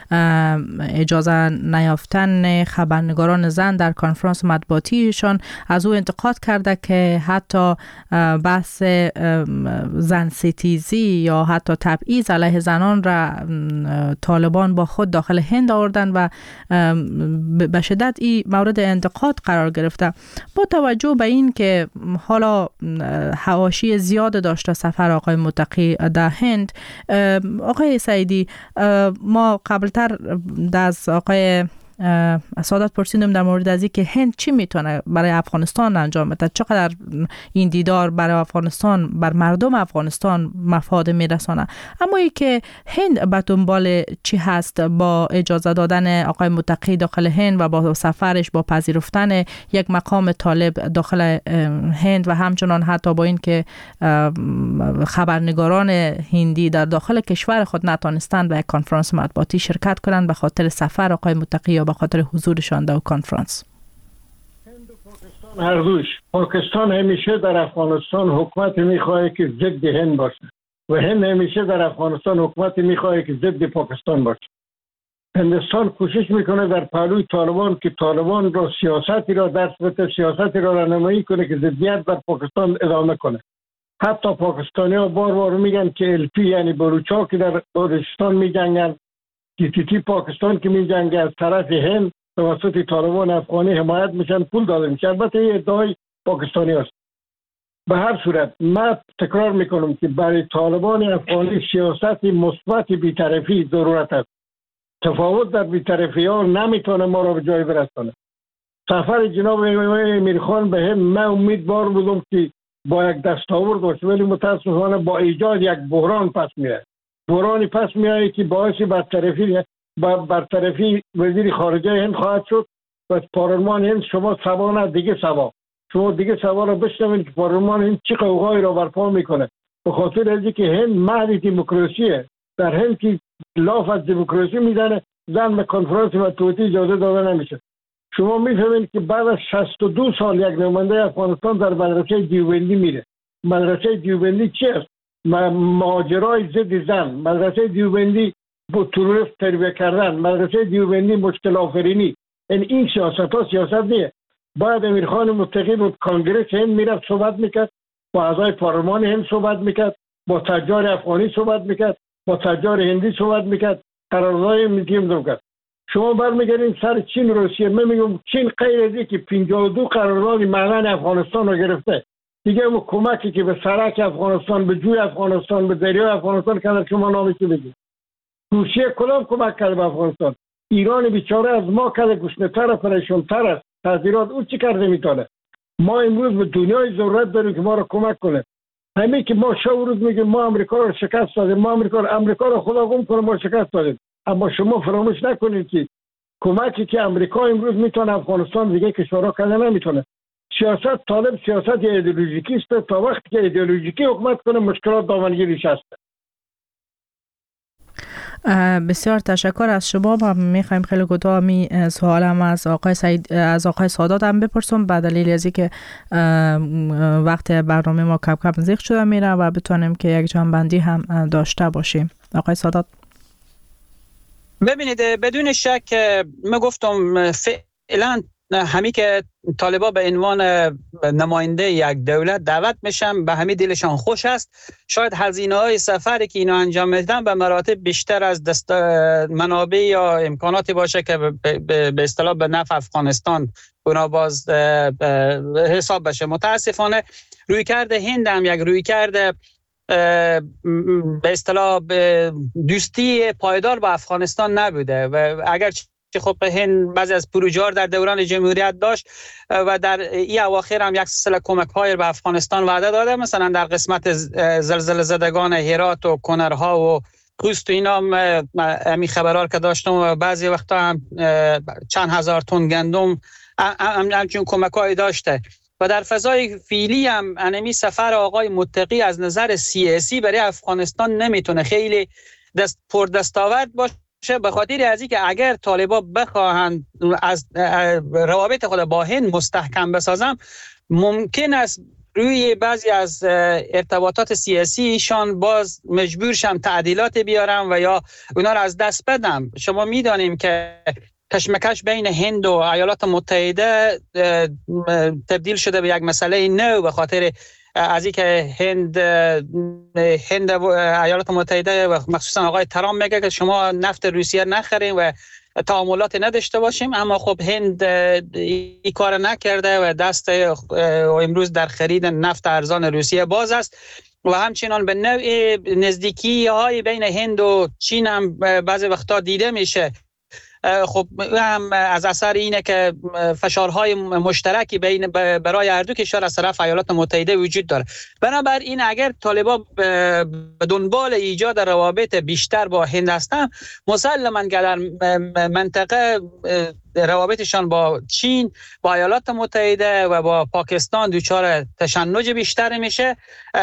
[SPEAKER 1] اجازه نیافتن خبرنگاران زن در کنفرانس مطبوعاتیشان از او انتقاد کرده که حتی بحث زن ستیزی یا حتی تبعیض علیه زنان را طالبان با خود داخل هند آوردن و به شدت این مورد انتقاد قرار گرفته. با توجه به این که حالا حواشی زیاد داشته سفر آقای متقی در هند، آقای سعیدی، ما قبلتر از آقای سعادت پرسیدم در مورد از این که هند چی میتونه برای افغانستان انجام بده، چقدر این دیدار برای افغانستان بر مردم افغانستان مفاد میرسانه، اما ای که هند به دنبال چی هست با اجازه دادن آقای متقی داخل هند و با سفرش، با پذیرفتن یک مقام طالب داخل هند و همچنان حتی با این که خبرنگاران هندی در داخل کشور خود نتونستند به یک کنفرانس مطبوعاتی شرکت کنند به خاطر سفر آقای متقی یا به خاطر حضورشان در کنفرانس.
[SPEAKER 3] هند و پاکستان هر دوش، پاکستان همیشه در افغانستان حکومت میخواه که ضد هند باشه و هند همیشه در افغانستان حکومت میخواه که ضد پاکستان باشه. هندستان کوشش میکنه در پهلوی طالبان که طالبان را سیاستی را درس بده، سیاستی را رهنمایی کنه که ضدیت بر پاکستان ادامه کنه. حتی پاکستانی ها بار بار میگن که الپی یعنی بلوچا که در بلوچستان میجنگن، TTP پاکستان که میجنگه از طرف هند توسط طالبان افغانی حمایت میشن، پول داده میشه. البته این ادعای پاکستانی است. به هر صورت من تکرار میکنم که برای طالبان افغانی سیاست مثبت بی‌طرفی ضرورت است. تفاوت در بی‌طرفی ها نمیتونه ما را به جای برسانه. سفر جناب امیرخان به هند من امیدوار بودم که با یک دستاورد باشه، ولی متاسفانه با ایجاد یک بحران پس میاد. بحرانی پس میاد که باعث برطرفی وزیر خارجه هند خواهد شد و پارلمان هند شما سبا نه دیگه سبا، شما دیگه سبا را بشنوید که پارلمان هند چه قوقایی را برپا میکنه. به خاطر از اینکه هند مهد دموکراسیه، در هند که لاف از دموکراسی میزنه، زن به کنفرانس مطبوعاتی اجازه داده نمیشه. شما میفهمید که بعد از 62 سال یک نماینده افغانستان در مدرسه دیوبندی میره. مدرسه دیوبندی چی است؟ مهاجرای ضد زن، مدرسه دیوبندی با تروریست تربیت کردن، مدرسه دیوبندی مشکل آفرینی. این سیاست ها سیاست نیه. بعد امیرخان متقی بود کنگره هند میرفت صحبت میکرد، با اعضای پارلمان هند صحبت میکرد، با تجار افغانی صحبت میکرد، با تجار هندی صحبت میکرد، قراردادهای میتیم کرد. شما برمیگردین سر چین روسیه، من میگم چین غیر از اینکه 52 قرارداد معدن افغانستان رو گرفته، دیگه اون کمکی که به سرک افغانستان، به جوی افغانستان، به دریای افغانستان کنه شما نامش بگید. روسیه کدام کمک کرده به افغانستان؟ ایران بیچاره از ما کرده گشنه‌تر و پریشان‌تر است. تغییرات او چی کرده میتونه؟ ما امروز به دنیای ضرورت داریم که ما رو کمک کنه. همین که ما روز میگیم ما آمریکا رو شکست دادیم، ما آمریکا رو خدا گم کنه ما شکست دادیم. اما شما فراموش نکنید که کمکی که آمریکا امروز میتونه افغانستان دیگه کشورها کنه نمیتونه. سیاست طالب سیاست ایدئولوژیکی است. تا وقتی که ایدئولوژیکی حکومت کنه مشکلات دامنگیریش هست.
[SPEAKER 1] بسیار تشکر از شما. ما میخوایم خیلی کوتاه سوالم از آقای سادات هم بپرسم به دلیل از اینکه وقت برنامه ما کم کم زیغ شده میره و بتونیم که یک جنبندی هم داشته باشیم. آقای سادات.
[SPEAKER 4] ببینید بدون شک من گفتم فعلا همی که طالبا به عنوان نماینده یک دولت دعوت میشن به همین دلشان خوش است. شاید هزینه‌های سفری که اینا انجام میدن به مراتب بیشتر از منابع یا امکاناتی باشه که به اصطلاح به نفع افغانستان اونا باز حساب بشه. متاسفانه رویکرد هند هم یک رویکرد به اصطلاح دوستی پایدار با افغانستان نبوده و اگر که خب هند بعضی از پروژه‌ها در دوران جمهوریت داشت و در این اواخر هم یک سلسله کمک‌های به افغانستان وعده داده، مثلا در قسمت زلزله زدگان هرات و کنرها و خوست و اینا می خبرار که داشتم و بعضی وقتا هم چند هزار تن گندم همچون کمک‌های داشته. و در فضای فعلی هم انمی سفر آقای متقی از نظر سیاسی برای افغانستان نمیتونه خیلی پردستاورد باشه، به خاطر از اینکه اگر طالبا بخواهند از روابط خود با هند مستحکم بسازن ممکن است روی بعضی از ارتباطات سیاسیشان باز مجبور شن تعدیلات بیارن و یا اونا را از دست بدن. شما میدانیم که کشمکش بین هند و ایالات متحده تبدیل شده به یک مسئله نو به خاطر از اینکه هند و ایالات متحده و مخصوصا آقای ترامپ میگه که شما نفت روسیه نخرین و تعاملات نداشته باشیم، اما خب هند این کار نکرده و دست امروز در خرید نفت ارزان روسیه باز است و همچنان به نوع نزدیکی های بین هند و چین هم بعضی وقتا دیده میشه. خب هم از اثر اینه که فشارهای مشترکی برای هر دو کشور از طرف ایالات متحده وجود داره. بنابراین اگر طالبا به دنبال ایجاد روابط بیشتر با هند هستن، مسلماً در منطقه روابطشان با چین، با ایالات متحده و با پاکستان دچار تشنج بیشتر میشه.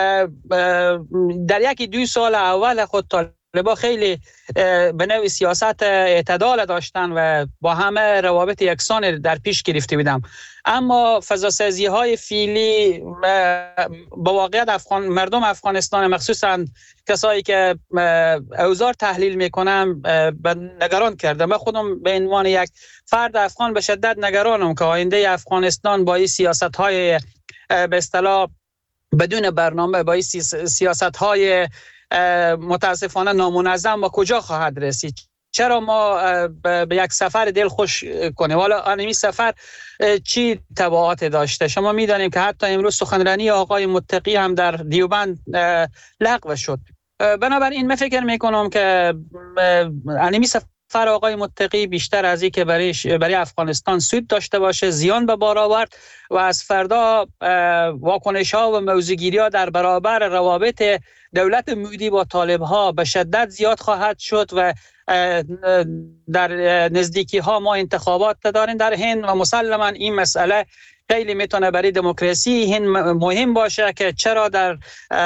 [SPEAKER 4] در یکی دو سال اول خود طالبا خیلی به نوع سیاست اعتدال داشتن و با همه روابط یکسان در پیش گرفته بودن، اما فضاسازی های فعلی با واقعیت مردم افغانستان مخصوصا کسایی که اوضاع تحلیل میکنن نگران کرده. من خودم به عنوان یک فرد افغان به شدت نگرانم که آینده افغانستان با این سیاست های به اصطلاح بدون برنامه، با این سیاست های متاسفانه نامنظم با کجا خواهد رسید. چرا ما به یک سفر دل خوش کنیم؟ حالا این سفر چی تبعات داشته؟ شما میدانیم که حتی امروز سخنرانی آقای متقی هم در دیوبند لغو شد. بنابراین من فکر میکنم که این سفر آقای متقی بیشتر از این که برای افغانستان سود داشته باشه زیان به بار آورد و از فردا واکنش ها و موضوعگیری ها در برابر روابط دولت مودی با طالب ها به شدت زیاد خواهد شد و در نزدیکی ها ما انتخابات داریم در هند و مسلما این مسئله خیلی میتونه برای دموکراسی هند مهم باشه که چرا در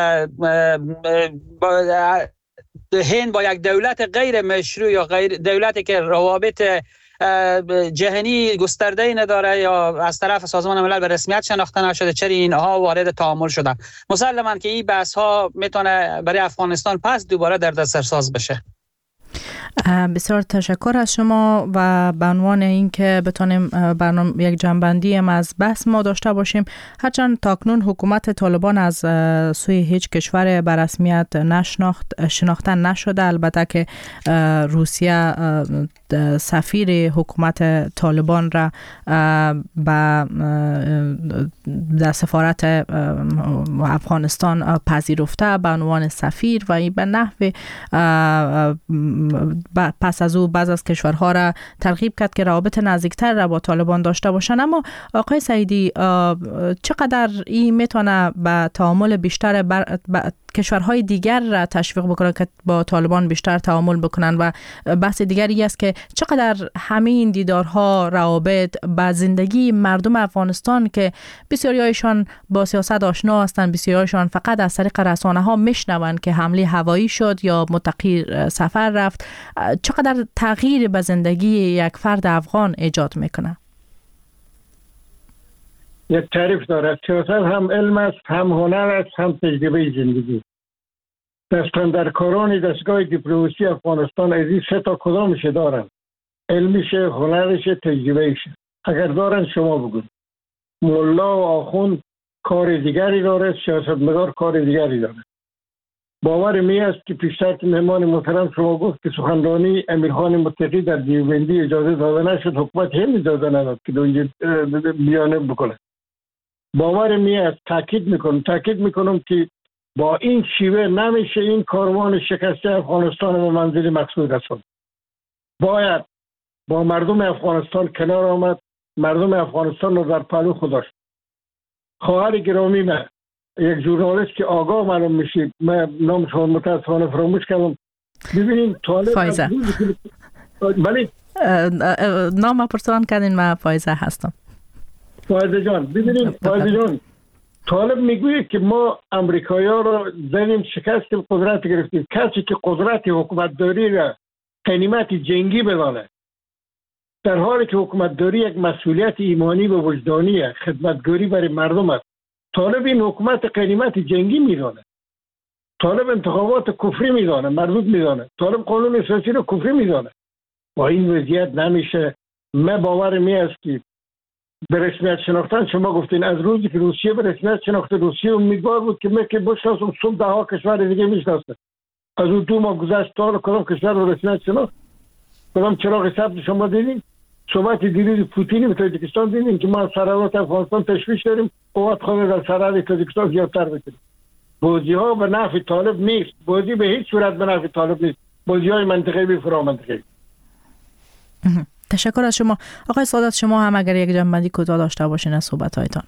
[SPEAKER 4] هند با یک دولت غیر مشروع یا غیر دولتی که روابط جهانی گسترده‌ای نداره یا از طرف سازمان ملل به رسمیت شناخته نشده، چرا اینها وارد تعامل شدن؟ مسلماً که این بحث ها میتونه برای افغانستان پس دوباره در دسترساز بشه.
[SPEAKER 1] بسیار تشکر از شما و به عنوان اینکه بتونیم برنامه یک جنبندی از بحث ما داشته باشیم، هرچند تاکنون حکومت طالبان از سوی هیچ کشور به رسمیت شناخته نشده، البته که روسیه سفیر حکومت طالبان را در سفارت افغانستان پذیرفته به عنوان سفیر و این به نحو پس از او بعض از کشورها را ترغیب کرد که روابط نزدیکتر را با طالبان داشته باشند. اما آقای سعیدی، چقدر این میتونه به تعامل بیشتر کشورهای دیگر را تشویق بکنه که با طالبان بیشتر تعامل بکنن. و بحث دیگری است که چقدر همین دیدارها روابط با زندگی مردم افغانستان که بسیاریشان با سیاست آشنا هستند، بسیاریشان فقط از طریق رسانه‌ها میشنوند که حمله هوایی شد یا متقی سفر رفت، چقدر تغییر به زندگی یک فرد افغان ایجاد میکنه؟
[SPEAKER 3] یک تعریف دارد. سیاست هم علم است، هم هنر است، هم تجربه زندگی. دستاندرکاران دستگاه دیپلماسی افغانستان از این 3 تا کدامش دارن؟ علمش، هنرش، تجربهش. اگر دارن شما بگوید. ملا و آخوند کار دیگری داره، سیاستمدار کار دیگری داره. باور می است که پیشتر که مهمان محترم شما گفت که سخنرانی امیرخان متقی در دیوبندی اجازه داده نشد، حکومت هم اجازه نداد که اونجا بیانه بکنه. باور می است، تاکید میکنم که با این شیوه نمیشه این کاروان شکسته افغانستان به منزل مقصود رسوند. باید با مردم افغانستان کنار آمد، مردم افغانستان رو در پهلو خودش. خواهر گرامی من، یک ژورنالیست که آگاه معلوم میشید، من نام شما متاسفانه فراموش کردم. ببینید طالب
[SPEAKER 1] فایزه.
[SPEAKER 3] بله
[SPEAKER 1] نام پرسان کردین، من فایزه هستم.
[SPEAKER 3] فایزه جان، ببینید فایزه جان، طالب میگوید که ما امریکایی‌ها رو زدیم، شکستیم، قدرت گرفتیم. کسی که قدرت حکومتداری را غنیمت جنگی بدانه، در حالی که حکومتداری یک مسئولیت ایمانی و وجدانی خدمتگاری برای مردم است، طالب این حکومت غنیمت جنگی میدانه. طالب انتخابات کفری میدانه، مردود میدانه. طالب قانون اساسی رو کفری میدانه. با این وضعیت نمیشه. من باور می است که به رسمیت شناختن، شما گفتین از روزی که روسیه به رسمیت شناخته، روسیه امیدوار بود که من که بشناسم صبح 10 کشور دیگه میشناسه. از اون 2 ماه گذشت تا کدام کشور رو رسمیت شناخت؟ کدام چراغ سبز شما دیدین؟ صحبت دیروز پوتین به تاجیکستان دیدین که ما سرحدات افغانستان تشویش داریم، قوت خود در سرحد تاجیکستان زیادتر بکنیم. بازی ها به نفع طالب نیست. بازی به هیچ صورت به نفع طالب نیست. بازی های منطقه‌ای به فرامنطقه‌ای.
[SPEAKER 1] تشکر از شما. آقای سادات، شما هم اگر یک جنبندی کوتاه داشته باشین از صحبت‌هایتان.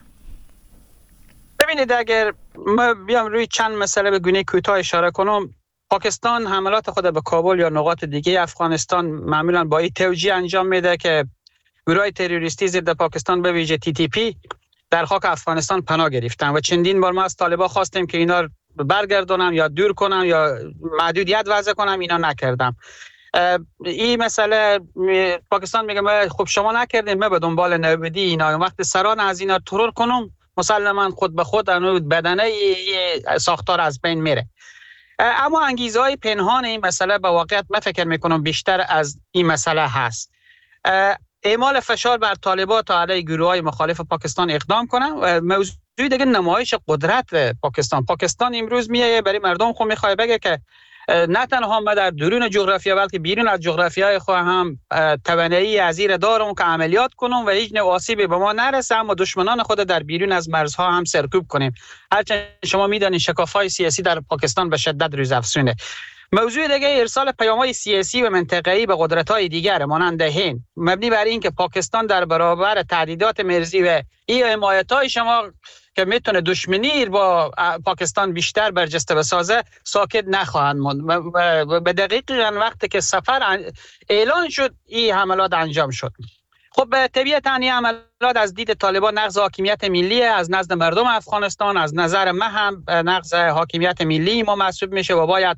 [SPEAKER 4] ببینید، اگر ما بیام روی چند مسئله به گونه کوتاه اشاره کنم، پاکستان حملات خود به کابل یا نقاط دیگه افغانستان معمولا با این توجیه انجام میده که گروه تروریستی ضد پاکستان به ویژه TTP در خاک افغانستان پناه گرفتن و چندین بار ما از طالبان خواستیم که اینا برگردونن یا دور کنن یا محدودیت وضع کنن، اینا نکردم. این مسئله پاکستان میگه خب شما نکردین، ما به دنبال نوبدی اینا، وقت سران از اینا ترور کنم مسلما خود به خود بدنه ساختار از بین میره. اما انگیزه های پنهان این مسئله به واقعیت من فکر میکنم بیشتر از این مسئله هست. اعمال فشار بر طالبان تا علیه گروه های مخالف پاکستان اقدام کنن. موضوع دیگه نمایش قدرت پاکستان امروز میایه برای مردم خود میخواد بگه که نه تنها ما در درون جغرافیا بلکه بیرون از جغرافیای خود هم توانایی ازیر دارم که عملیات کنم و هیچ نوع آسیبی به ما نرسه، اما دشمنان خود در بیرون از مرزها هم سرکوب کنیم. هرچند شما میدانید شکاف‌های سیاسی در پاکستان به شدت روزافزونه. موضوع دیگه ارسال پیام‌های سیاسی و منطقه‌ای به قدرت‌های دیگر مانند هند، مبنی بر این که پاکستان در برابر تهدیدات مرزی و این حمایت‌های شما که میتونه دشمنی با پاکستان بیشتر برجسته بسازه ساکت نخواهند ماند. به دقیقاً وقتی که سفر اعلان شد این حملات انجام شد. خب طبیعتاً این حملات از دید طالبان نقض حاکمیت ملی از نزد مردم افغانستان، از نظر من هم نقض حاکمیت ملی ما محسوب میشه و باید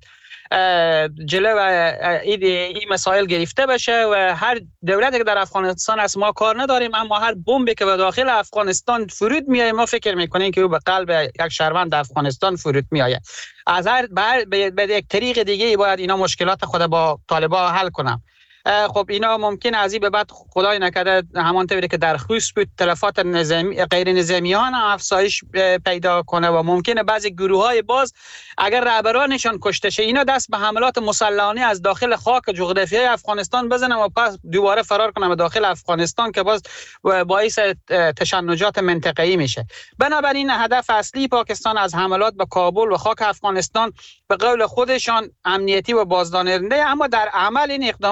[SPEAKER 4] جلو این مسائل گرفته بشه و هر دولتی که در افغانستان است ما کار نداریم، اما هر بمبی که به داخل افغانستان فرود میایه ما فکر میکنیم که او به قلب یک شهروند افغانستان فرود میایه. از هر به یک طریق دیگه باید اینا مشکلات خود با طالبان حل کنن. خب اینا ممکن از این به بعد خدای نکرده همانطوری که در خوست بود تلفات غیر نظامیان افزایش پیدا کنه و ممکنه بعضی گروه‌های باز اگر رهبرانشان کشته شه اینا دست به حملات مسلحانه از داخل خاک جغرافیای افغانستان بزنن و پس دوباره فرار کنن به داخل افغانستان که باز باعث تشنجات منطقه‌ای میشه. بنابراین هدف اصلی پاکستان از حملات به کابل و خاک افغانستان به قول خودشان امنیتی و بازدارنده، اما در عمل این اقدامات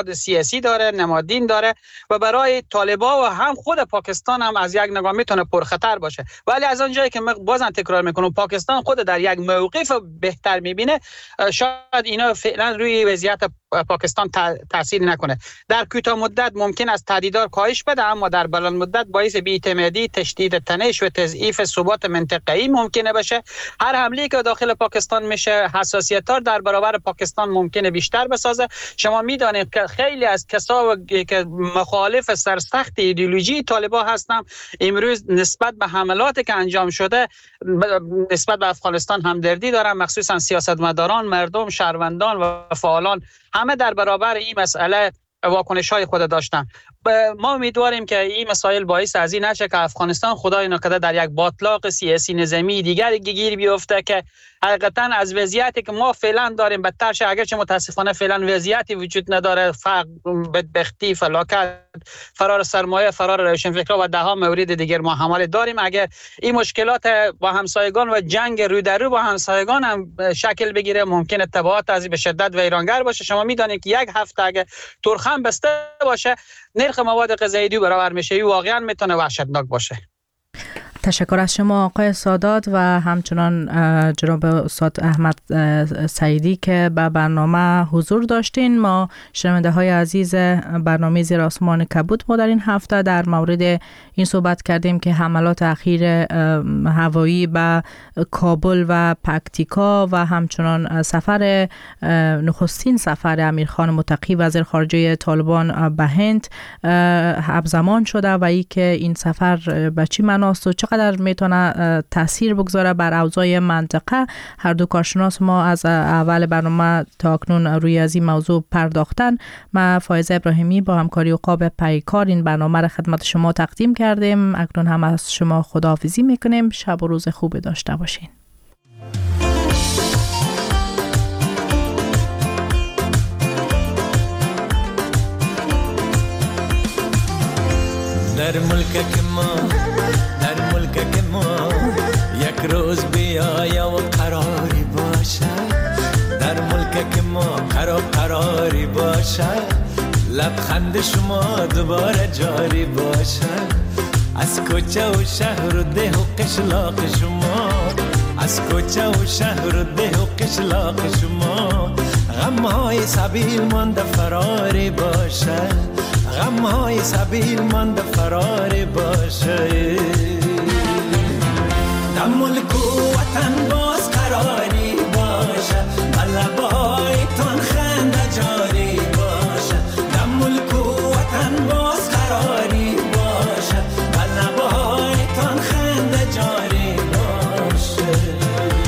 [SPEAKER 4] نماد سیاسی داره، نماد دین داره و برای طالبا و هم خود پاکستان هم از یک نگاه میتونه پرخطر باشه. ولی از اونجایی که بازم تکرار میکنم پاکستان خود در یک موقف بهتر میبینه، شاید اینا فعلا روی وضعیت پاکستان تاثیر نکنه. در کوتاه مدت ممکن است تهدیدات کاهش بده، اما در بلند مدت باعث بی‌اعتمادی، تشدید تنش و تضعیف ثبات منطقه‌ای ممکنه بشه. هر حمله که داخل پاکستان میشه حساسیت‌ها در برابر پاکستان ممکنه بیشتر بسازه. شما میدانید که خیلی از کسایی که مخالف سرسخت ایدئولوژی طالبان هستند امروز نسبت به حملاتی که انجام شده نسبت به افغانستان همدردی دارن، مخصوصا سیاستمداران، مردم، شهروندان و فعالان همه در برابر این مسئله واکنش‌های خود داشتن. ما امیدواریم که این مسائل باعث از این نشه که افغانستان خدای نکرده در یک باطلاق سیاسی نظامی دیگر گیر بیفته که حقیقتا از وضعیتی که ما فعلا داریم بدتر شه. اگرچه متاسفانه فعلا وضعیتی وجود نداره، فقر، بدبختی، فلاکت، فرار سرمایه، فرار روشنفکرها و ده ها مورد دیگر ما حمایت داریم. اگر این مشکلات با همسایگان و جنگ رو در رو با همسایگان هم شکل بگیره ممکنه تبعات از به شدت ویرانگر باشه. شما میدانید که یک هفته اگه تورخم بسته باشه نرخ مواد غذایی 2 برابر میشه. این واقعا میتونه وحشتناک باشه.
[SPEAKER 1] تشکر از شما آقای سادات و همچنان جناب استاد احمد سعیدی که به برنامه حضور داشتین. ما شنونده های عزیز برنامه زیر آسمان کبود ما در این هفته در مورد این صحبت کردیم که حملات اخیر هوایی به کابل و پکتیکا و همچنان سفر نخستین سفر امیرخان متقی وزیر خارجه طالبان به هند همزمان شده و ای که این سفر به چی معناست و چقدر میتونه تاثیر بگذاره بر اوضاع منطقه. هر دو کارشناس ما از اول برنامه تا اکنون روی از این موضوع پرداختن. من فایزه ابراهیمی با همکاری عقاب پیکار این برنامه را خدمت شما تقدیم کردیم. اکنون هم از شما خداحافظی میکنیم. شب و روز خوب داشته باشین.
[SPEAKER 8] در ملک ما یک روز بیاید و قراری باشد. در ملک ما قراری باشد. لبخند شما دوباره جاری باشد. از کوچه و شهر و ده و قشلاق شما، از کوچه و شهر و ده و قشلاق شما غمهای سبیل مانده فراری باشد. غمهای سبیل مانده فراری باشد. در ملک و وطن باز قراری باشد. لبایتان خنده جاری باشد. در ملک و وطن باز قراری باشد. لبایتان خنده جاری باشد.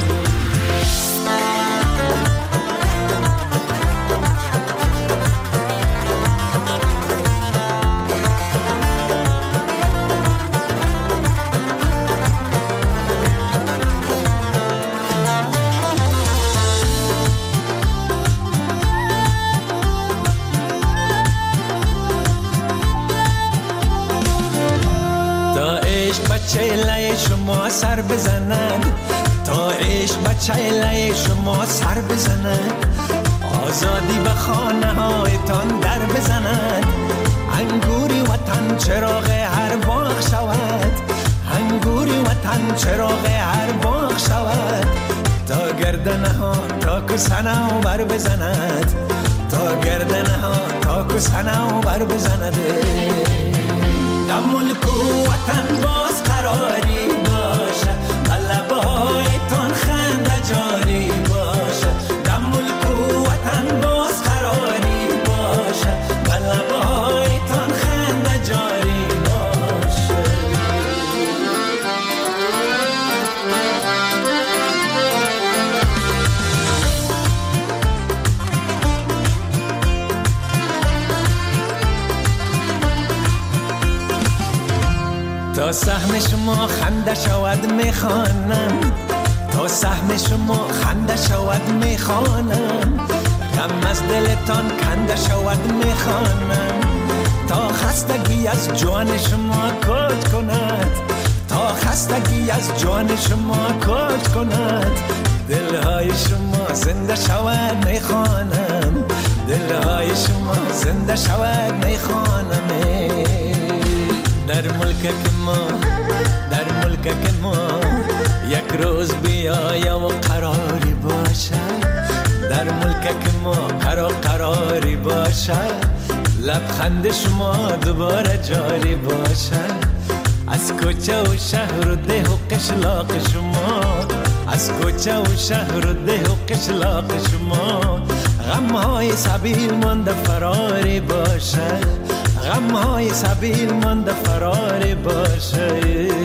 [SPEAKER 8] چهله شما سر بزند، تا عشق به چهله شما سر بزند. آزادی به خانه هایتان در بزند. انگوری وطن چراغ هر باغ شود. انگوری وطن چراغ هر باغ شود. تا گردنه ها تا کسنه و بر بزند. تا گردنه ها تا کسنه و بر بزند. در ملک و وطن باز قراری باشد. لبایتان خنده جاری باشد. در ملک و وطن باز قراری باشد. لبایتان خنده جاری باشد. تا سهم شما خنده شود میخوانم. تا سهم شما خنده شود میخوانم. غم از دلتان کنده شود میخوانم. تا خستگی از جان شما کوچ کند. تا خستگی از جان شما کوچ کند. دلهای شما زنده شود میخوانم. دلهای شما زنده شود میخوانم در ملک ما یک روز بیایم و قراری باشد در ملک ما قراری باشد لبخند شما دوباره جاری باشد از کوچه و شهر و ده و قشلاق شما از کوچه و شهر و ده و قشلاق شما غمهای سبیل مانده فراری باشد غمهای سبیل مانده فراری باشد